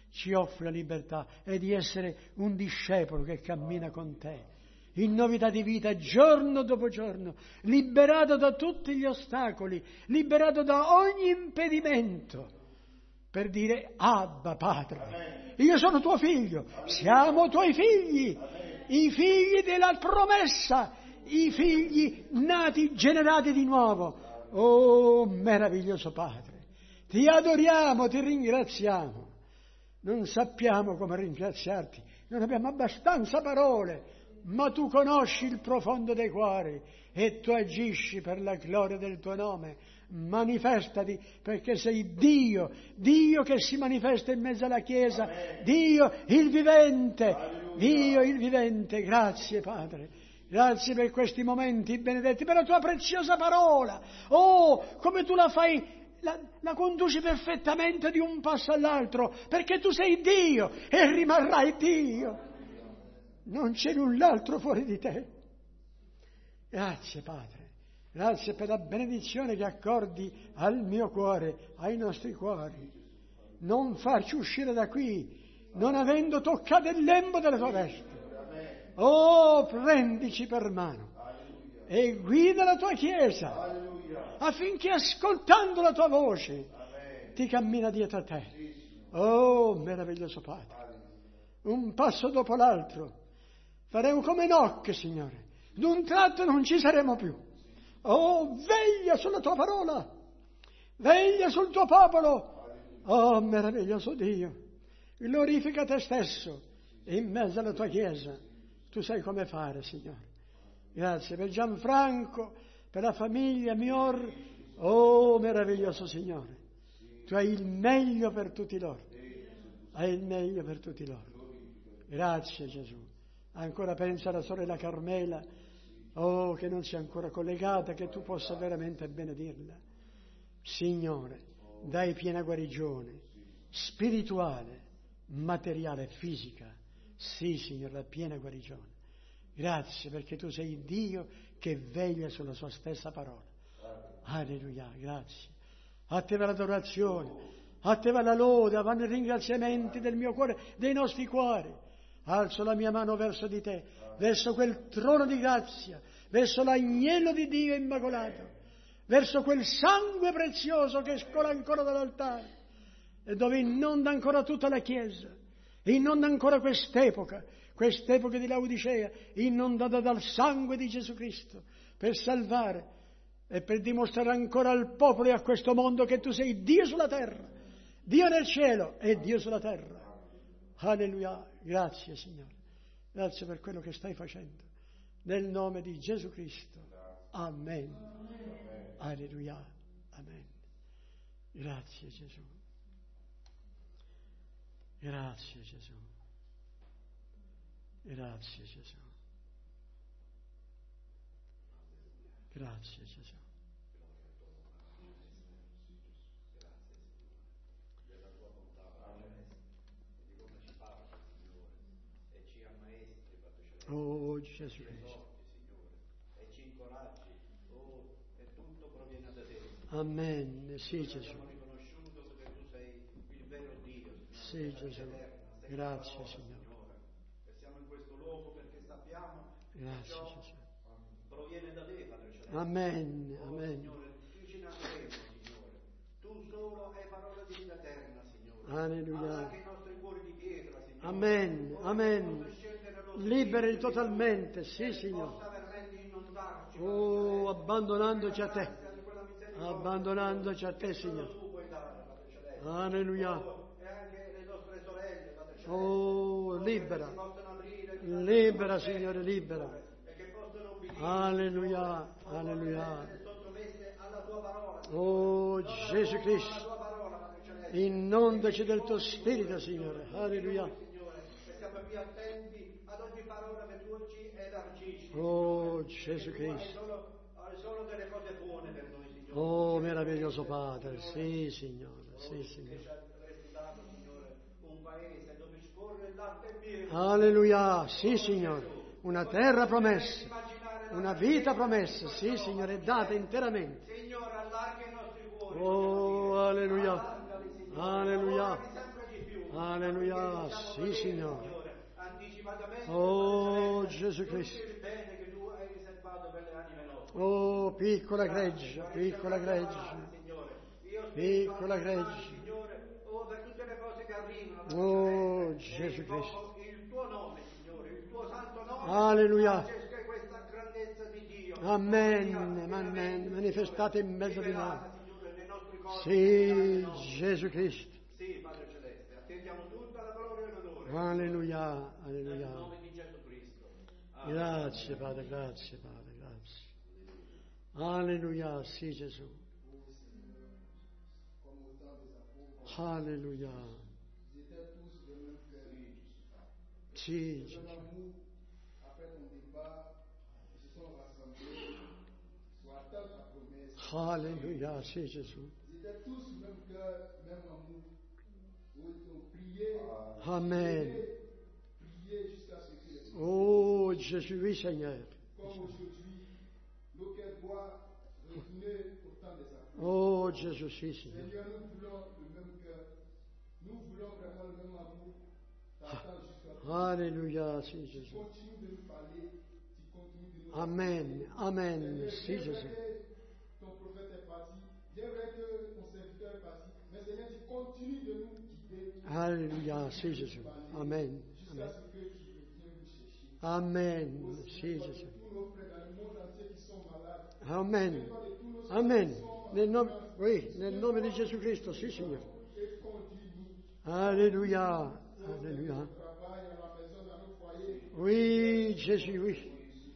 e di essere un discepolo che cammina con Te in novità di vita giorno dopo giorno, liberato da tutti gli ostacoli, liberato da ogni impedimento, per dire Abba Padre, io sono Tuo figlio, siamo Tuoi figli, i figli della promessa, i figli nati, generati di nuovo. Oh, meraviglioso Padre, Ti adoriamo, Ti ringraziamo. Non sappiamo come ringraziarti, non abbiamo abbastanza parole, ma Tu conosci il profondo dei cuori e Tu agisci per la gloria del Tuo nome. Manifestati, perché sei Dio, Dio che si manifesta in mezzo alla Chiesa, Dio il vivente, Dio il vivente. Grazie Padre, grazie per questi momenti benedetti, per la Tua preziosa parola. Oh, come Tu la fai, la conduci perfettamente di un passo all'altro, perché Tu sei Dio e rimarrai Dio. Non c'è null'altro fuori di Te. Grazie Padre, grazie per la benedizione che accordi al mio cuore, ai nostri cuori. Non farci uscire da qui non avendo toccato il lembo delle Tue vesti. Oh, prendici per mano e guida la tua Chiesa affinché ascoltando la tua voce ti cammina dietro a te. Oh, meraviglioso Padre, un passo dopo l'altro faremo come Enoch, Signore. D'un tratto non ci saremo più. Oh, veglia sulla tua parola, veglia sul tuo popolo. Oh, meraviglioso Dio, glorifica te stesso in mezzo alla tua Chiesa. Tu sai come fare, Signore. Grazie per Gianfranco, per la famiglia Mior. Oh, meraviglioso Signore, tu hai il meglio per tutti loro. Hai il meglio per tutti loro. Grazie Gesù. Ancora pensa alla sorella Carmela, oh, che non sia ancora collegata, che tu possa veramente benedirla. Signore, dai piena guarigione, spirituale, materiale e fisica. Sì, Signore, la piena guarigione. Grazie perché tu sei il Dio che veglia sulla sua stessa parola. Alleluia, grazie. A te va l'adorazione, a te va la lode, vanno i ringraziamenti del mio cuore, dei nostri cuori. Alzo la mia mano verso di te, verso quel trono di grazia, verso l'agnello di Dio immacolato, verso quel sangue prezioso che scola ancora dall'altare e dove inonda ancora tutta la Chiesa, inonda ancora quest'epoca di Laodicea, inondata dal sangue di Gesù Cristo, per salvare e per dimostrare ancora al popolo e a questo mondo che tu sei Dio sulla terra, Dio nel cielo e Dio sulla terra. Alleluia, grazie Signore, grazie per quello che stai facendo, nel nome di Gesù Cristo, amen. Alleluia, amen. Grazie Gesù, grazie Gesù, grazie Gesù, grazie Gesù. Oh Gesù Cristo. E ci incoraggi, e tutto proviene da te. Amen, sì Gesù. Abbiamo riconosciuto che tu sei il vero Dio, Sì Gesù, grazie Signore. E siamo in questo luogo perché sappiamo Grazie ciò Gesù. proviene da te, Padre Celeste. Amen, amen. Signore, tu ci nasceremo, Signore. Tu solo hai parole di vita eterna, Signore. Alleluia. Anche i nostri cuori di pietra, Signore. Amen, amen. Liberi totalmente, sì Signore. Oh, abbandonandoci a te. Abbandonandoci a te, Signore. Alleluia. Oh, libera. Libera, Signore, libera. Alleluia, alleluia. Oh, Gesù Cristo. Inondaci del tuo spirito, Signore. Alleluia. Siamo più attenti ad ogni parola che tu ci elargisci. Oh, Gesù Cristo. Solo delle cose buone per noi, Signore. Oh, meraviglioso Padre. Sì, Signore. Sì, Signore. Che ci avresti dato, Signore, un paese dove scorre il latte e miele. Alleluia. Sì, Signore. Una terra promessa. Una vita promessa. Sì, Signore, è data interamente. Signore, allarga i nostri cuori. Oh, alleluia. Alleluia. Alleluia. Sì, Signore. Oh, Gesù Cristo. Oh, piccola greggia, piccola greggia, piccola greggia. Oh, Gesù Cristo. Il tuo nome, Signore, il tuo santo nome. Alleluia. Questa grandezza di Dio. Amen, amen. Manifestate in mezzo di noi. Sì, Gesù Cristo. Sì, Padre Celeste, attendiamo tutta la gloria e l'onore. Alleluia, alleluia. Nel nome di Gesù Cristo. Grazie Padre, grazie Padre, grazie. Alleluia, sì Gesù. Alleluia. Sì Gesù. Alleluia, sì Gesù. Amen. Oh Jésus, oui Seigneur. Oh Jésus, oui Seigneur. Seigneur, nous voulons le même cœur. Nous voulons vraiment le même amour Alleluia, sì Gesù. Amen, amen, sì Gesù. Ton prophète est parti. Bien vrai que ton serviteur est parti, mais Seigneur, tu continues de nous guider. Alleluia, sì Gesù. Amen. Jusqu'à ce que tu reviennes nous chercher. Amen, sì Gesù. Tous nos frères dans le monde entier qui sont malades. Amen. Amen. Nel nome di Gesù Cristo, sì Signore. Et conduis-nous. Alleluia, alleluia. Au travail, à la maison, dans nos foyers. Oui, Gesù, oui.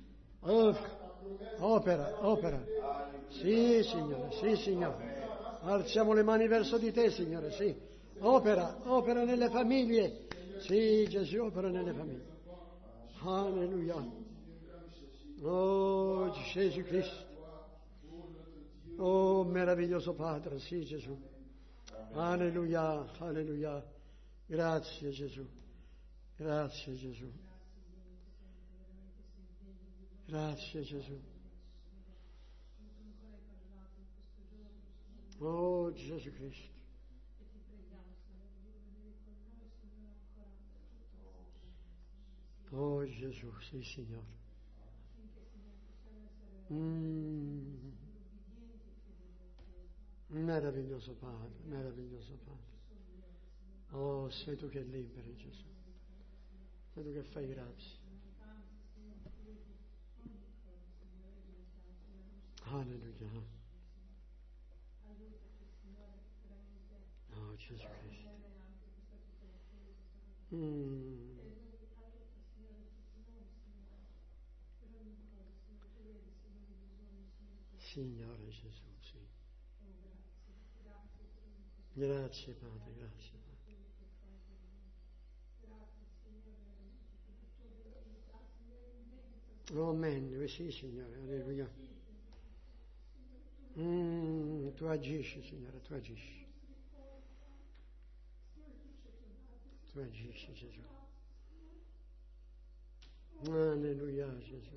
Opera, opera. Sì, Signore, sì, Signore. Alziamo le mani verso di te, Signore, sì. Opera, opera nelle famiglie. Sì, Gesù, opera nelle famiglie. Alleluia. Oh, Gesù Cristo. Oh, meraviglioso Padre, sì, Gesù. Alleluia, alleluia. Grazie, Gesù. Grazie, Gesù. Grazie, Gesù. Oh, Gesù Cristo. Oh, Gesù, sì, Signore. Meraviglioso Padre, meraviglioso Padre. Oh, sei tu che liberi, Gesù. Sei tu che fai grazia. Alleluia. Oh, Gesù Cristo. Signore Gesù, sì. Grazie Padre, grazie Padre. Oh, amen, sì Signore, alleluia. Tu agisci Signore, tu agisci. Tu agisci Gesù. Alleluia Gesù.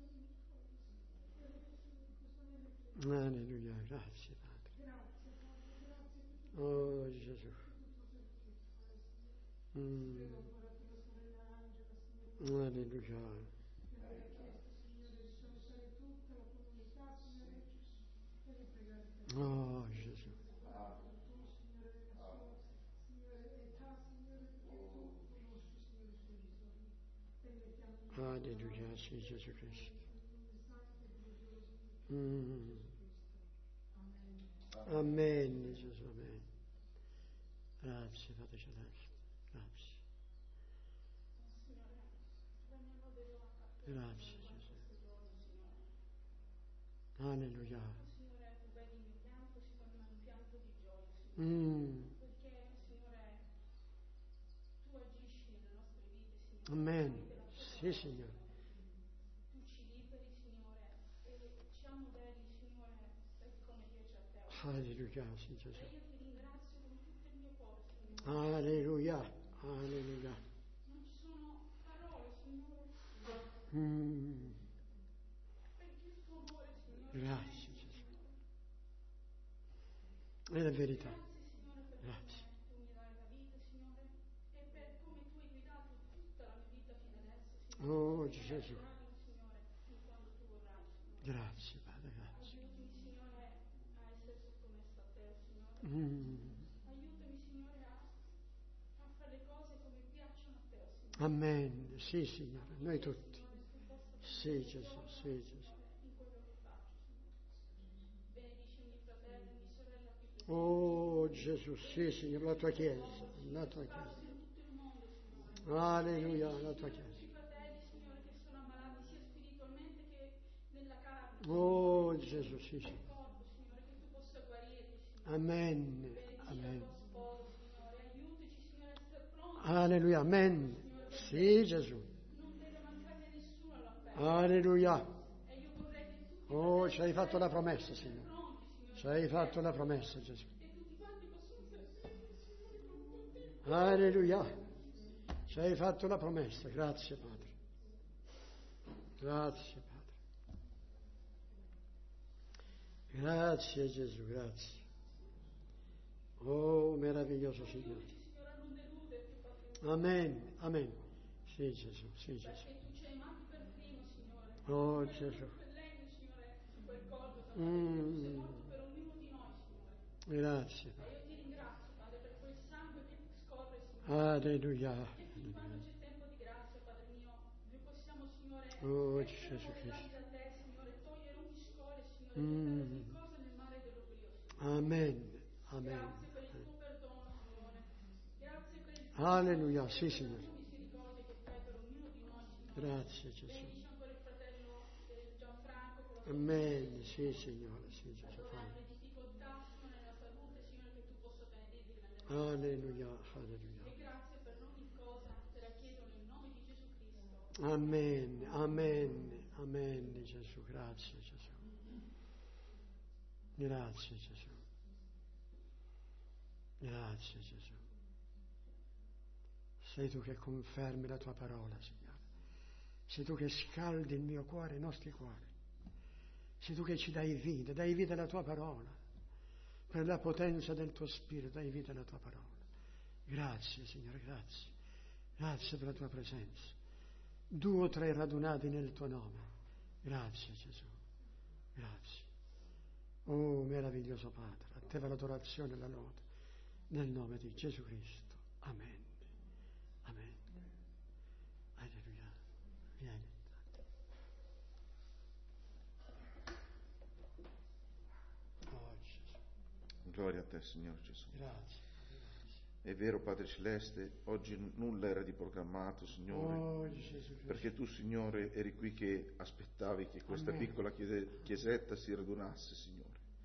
Alleluia, grazie Padre. Oh Gesù. Alleluia. Oh Gesù. Alleluia, sì Gesù Cristo. Amen, Gesù, amen. Grazie, Padre Celeste. Grazie. Grazie, Gesù. Alleluia. Signore, tu vedi il mio pianto, secondo me è un pianto di gioia, Signore. Perché, Signore, tu agisci nelle nostre vite, Signore. Amen. Sì, Signore. Tu ci liberi, Signore, e ci ammoderi, Signore, per come piace a te. Alleluia, sì, Gesù. E io ti ringrazio con tutto il mio cuore, Signore. Alleluia, alleluia. Non ci sono parole, Signore. Perché il tuo amore, Signore. Grazie, Gesù. È la verità. Grazie, Signore, per Grazie. come tu mi dai la vita, Signore, e per come tu hai guidato tutta la mia vita fino adesso, Signore. Oh, Gesù. Signore, fin quando tu vorrai, Signore. Grazie, Padre, grazie. Aiutami, Signore, a essere sottomessa a te, Signore. Aiutami, Signore, a fare le cose come piacciono a te, Signore. Amen. Sì, Signore, noi tutti. Signore, tu possa Sì, Gesù, sì, Gesù. in quello che faccio, Signore. Benedici ogni fratello e ogni sorella qui presente. Oh, Gesù, sì, Signore, la tua Chiesa, la tua Chiesa. In tutto il mondo, Signore. Alleluia, la tua Chiesa. Tutti i fratelli, Signore, che sono ammalati sia spiritualmente che nella carne. Oh, Gesù, sì, sì. Ricordo, Signore, che tu possa guarirli, Signore. Amen, Benedici amen. il tuo sposo, Signore. Aiutaci, Signore, a essere pronti. Alleluia, amen. Sì, Gesù. Non deve mancare nessuno all'appello. Alleluia. E io vorrei che tutti Oh, ci hai fatto la promessa, siano Signore. pronti, Signore. Ci hai fatto la promessa, Gesù. E tutti quanti possono essere sempre, Signore, con te. Alleluia. Ci hai fatto la promessa. Grazie, Padre. Grazie, Padre. Grazie, Gesù, grazie. Oh, meraviglioso Signore. Signore, a non deludere più, Padre. Amen, amen. Sì, Gesù, sì, Gesù. Perché tu ci hai amati per primo, Signore. Oh, Gesù. Quell'egno, Signore, su quel corpo, tu sei morto per ognuno di noi, Signore. Grazie. E io ti ringrazio, Padre, per quel sangue che scorre, Signore. Alleluia. E quindi quando c'è tempo di grazia, Padre mio, noi possiamo, Signore, Oh, essere Gesù Cristo. correlati da te, Signore, togliere ogni scoria, Signore, gettare ogni cosa nel mare dell'oblio, Signore. Amen, amen. Grazie per il tuo perdono, Signore. Grazie per il tuo Alleluia, sì, Signore. misericordia che fai per ognuno di noi, Signore. Grazie, Gesù. Benedici ancora il fratello Gianfranco con la sua Amen, sì, Signore, sì, Gesù. dove ha le difficoltà, Signore, nella salute, Signore, che tu possa benedirli grandemente. Alleluia, alleluia. E grazie per ogni cosa, te la chiedo nel nome di Gesù Cristo. Amen, amen, amen, Gesù. Grazie, Gesù. Grazie, Gesù. Grazie, Gesù. Sei tu che confermi la tua parola, Signore. Sei tu che scaldi il mio cuore, i nostri cuori. Sei tu che ci dai vita alla tua parola. Per la potenza del tuo spirito, dai vita alla tua parola. Grazie, Signore, grazie. Grazie per la tua presenza. 2 o 3 radunati nel tuo nome. Grazie, Gesù. Grazie. Oh, meraviglioso Padre, a te va l'adorazione e la lode. Nel nome di Gesù Cristo. Amen. Amen. Alleluia. Vieni. Oh, Gesù. Gloria a te, Signore Gesù. Grazie. È vero, Padre Celeste, oggi nulla era di programmato, Signore, Oh, Gesù Cristo. perché tu, Signore, eri qui che aspettavi che questa Amen. piccola chiesetta si radunasse, Signore.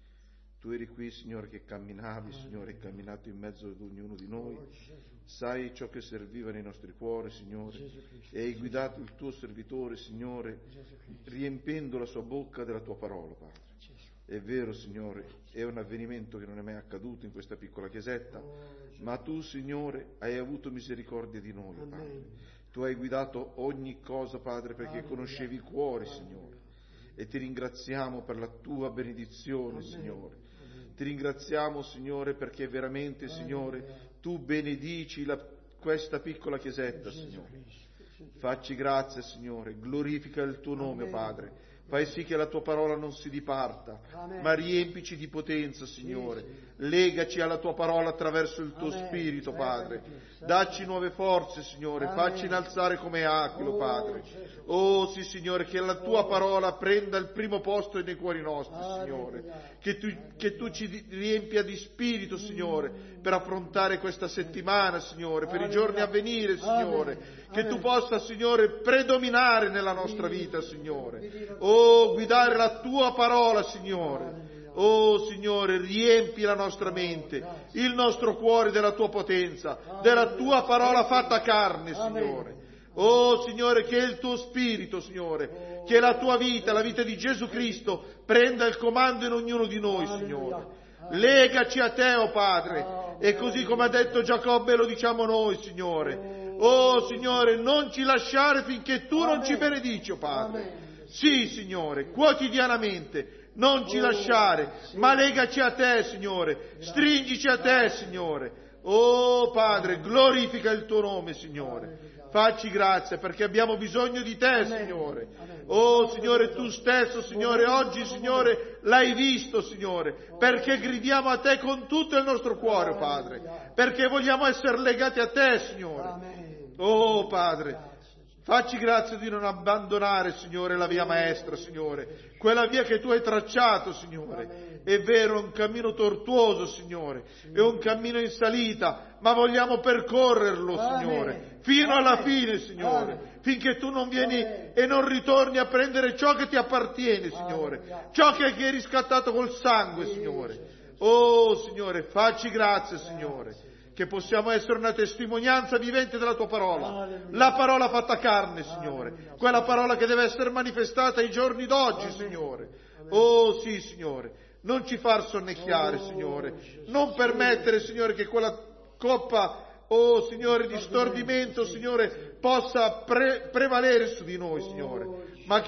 Tu eri qui, Signore, che camminavi, Signore, camminato in mezzo ad ognuno di noi. Oh, Gesù. Sai ciò che serviva nei nostri cuori, Signore, Gesù Cristo. e hai guidato il tuo servitore, Signore, Gesù Cristo. riempendo la sua bocca della tua parola, Padre. Gesù. È vero, Signore, è un avvenimento che non è mai accaduto in questa piccola chiesetta, Oh, Gesù. ma tu, Signore, hai avuto misericordia di noi, Padre. Amen. Tu hai guidato ogni cosa, Padre, perché Alleluia. conoscevi i cuori, Alleluia. Signore. E ti ringraziamo per la tua benedizione, Amen. Signore. Amen. Ti ringraziamo, Signore, perché veramente, Signore, tu benedici questa piccola chiesetta, Gesù Signore. Cristo. Facci grazia, Signore, glorifica il tuo nome, Amen. Padre. Fai sì che la tua parola non si diparta, Amen. ma riempici di potenza, Signore. Sì. Legaci alla tua parola attraverso il tuo Amen. spirito, Padre. Sempre di più. Dacci nuove forze, Signore. Amen. Facci innalzare come aquilo, Oh, Padre. Gesù. Oh, sì, Signore, che la tua parola prenda il primo posto nei cuori nostri, Alleluia. Signore. Che tu ci riempia di spirito, Signore, per affrontare questa settimana, Signore, per i giorni a venire, Signore. Amen. Che tu Amen. possa, Signore, predominare nella nostra vita, Signore. Oh, guidare la tua parola, Signore. Oh, Signore, riempi la nostra mente, il nostro cuore della tua potenza, della tua parola fatta carne, Signore. Oh, Signore, che il tuo spirito, Signore, che la tua vita, la vita di Gesù Cristo, prenda il comando in ognuno di noi, Signore. Legaci a te, oh Padre, e così come ha detto Giacobbe lo diciamo noi, Signore. Oh, Signore, non ci lasciare finché tu non ci benedici, oh Padre. Sì, Signore, quotidianamente, non ci lasciare, ma legaci a te, Signore, stringici a te, Signore. Oh, Padre, glorifica il tuo nome, Signore. Facci grazia perché abbiamo bisogno di te, Signore. Oh, Signore, tu stesso, Signore, oggi, Signore, l'hai visto, Signore, perché gridiamo a te con tutto il nostro cuore, Padre, perché vogliamo essere legati a te, Signore. Oh, Padre, facci grazia di non abbandonare, Signore, la via maestra, Signore, quella via che tu hai tracciato, Signore. È vero, è un cammino tortuoso, Signore, è un cammino in salita, ma vogliamo percorrerlo, Signore, fino alla fine, Signore, finché tu non vieni e non ritorni a prendere ciò che ti appartiene, Signore, ciò che hai riscattato col sangue, Signore. Oh, Signore, facci grazia, Signore, che possiamo essere una testimonianza vivente della tua parola, la parola fatta carne, Signore, quella parola che deve essere manifestata ai giorni d'oggi, Signore. Oh, sì, Signore. Non ci far sonnecchiare, Signore. Non permettere, Signore, che quella coppa, oh, Signore, di stordimento, Signore, possa prevalere su di noi, Signore. Ma che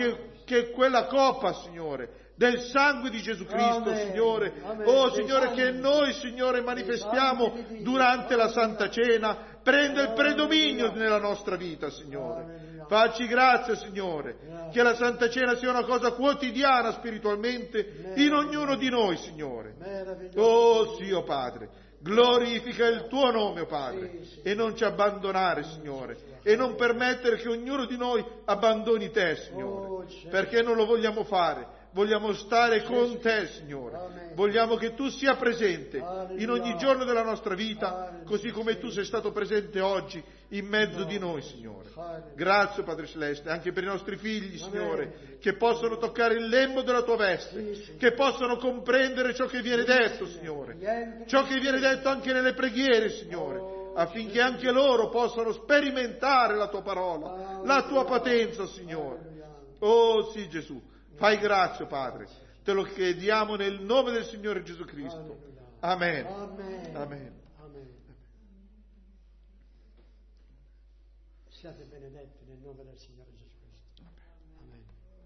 che quella coppa, Signore, del sangue di Gesù Cristo, Amen. Signore. Amen. Oh, Dei Signore, santi. che noi, Signore, manifestiamo santi di Dio. durante la Santa Cena, prenda il predominio Alleluia. nella nostra vita, Signore. Alleluia. Facci grazia, Signore, Grazie. che la Santa Cena sia una cosa quotidiana spiritualmente in ognuno di noi, Signore. Meraviglioso. Oh, sì, oh Padre, glorifica il tuo nome, oh Padre, Sì, sì. e non ci abbandonare, Signore, e non permettere che ognuno di noi abbandoni te, Signore, Oh, certo. perché non lo vogliamo fare. Vogliamo stare con te, Signore. Amen. Vogliamo che tu sia presente in ogni Alleluia. giorno della nostra vita, Alleluia. così come tu sei stato presente oggi in mezzo di noi, Signore. Grazie, Padre Celeste, anche per i nostri figli, Signore, che possono toccare il lembo della tua veste, Sì, sì. che possono comprendere ciò che viene detto, Signore, ciò che viene detto anche nelle preghiere, Signore, affinché anche loro possano sperimentare la tua parola, la tua potenza, Signore. Oh sì, Gesù, fai grazia, Padre, te lo chiediamo nel nome del Signore Gesù Cristo. Amen. Amen. Amen. Amen. Siate benedetti nel nome del Signore Gesù Cristo. Amen.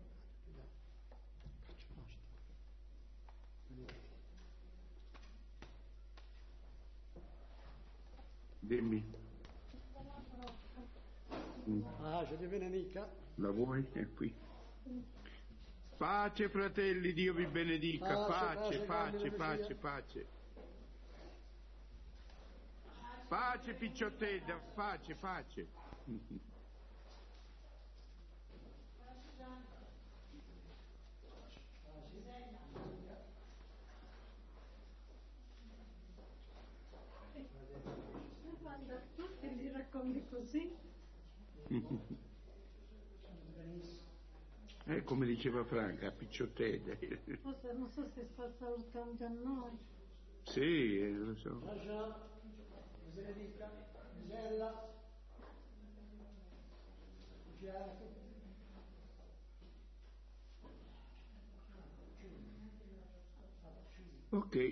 Faccio posto. Dimmi. Pace di Benenica. La vuoi? È qui. Pace, fratelli, Dio vi benedica. Pace, Pace, pace, pace, grande pace, pace. Pace, picciottella, pace, pace. Guarda, tu che li racconti così, Come diceva Franca, picciottella. forse non so se sta salutando a noi. Sì, lo so. Pace. Benenica. Gisella. Ok.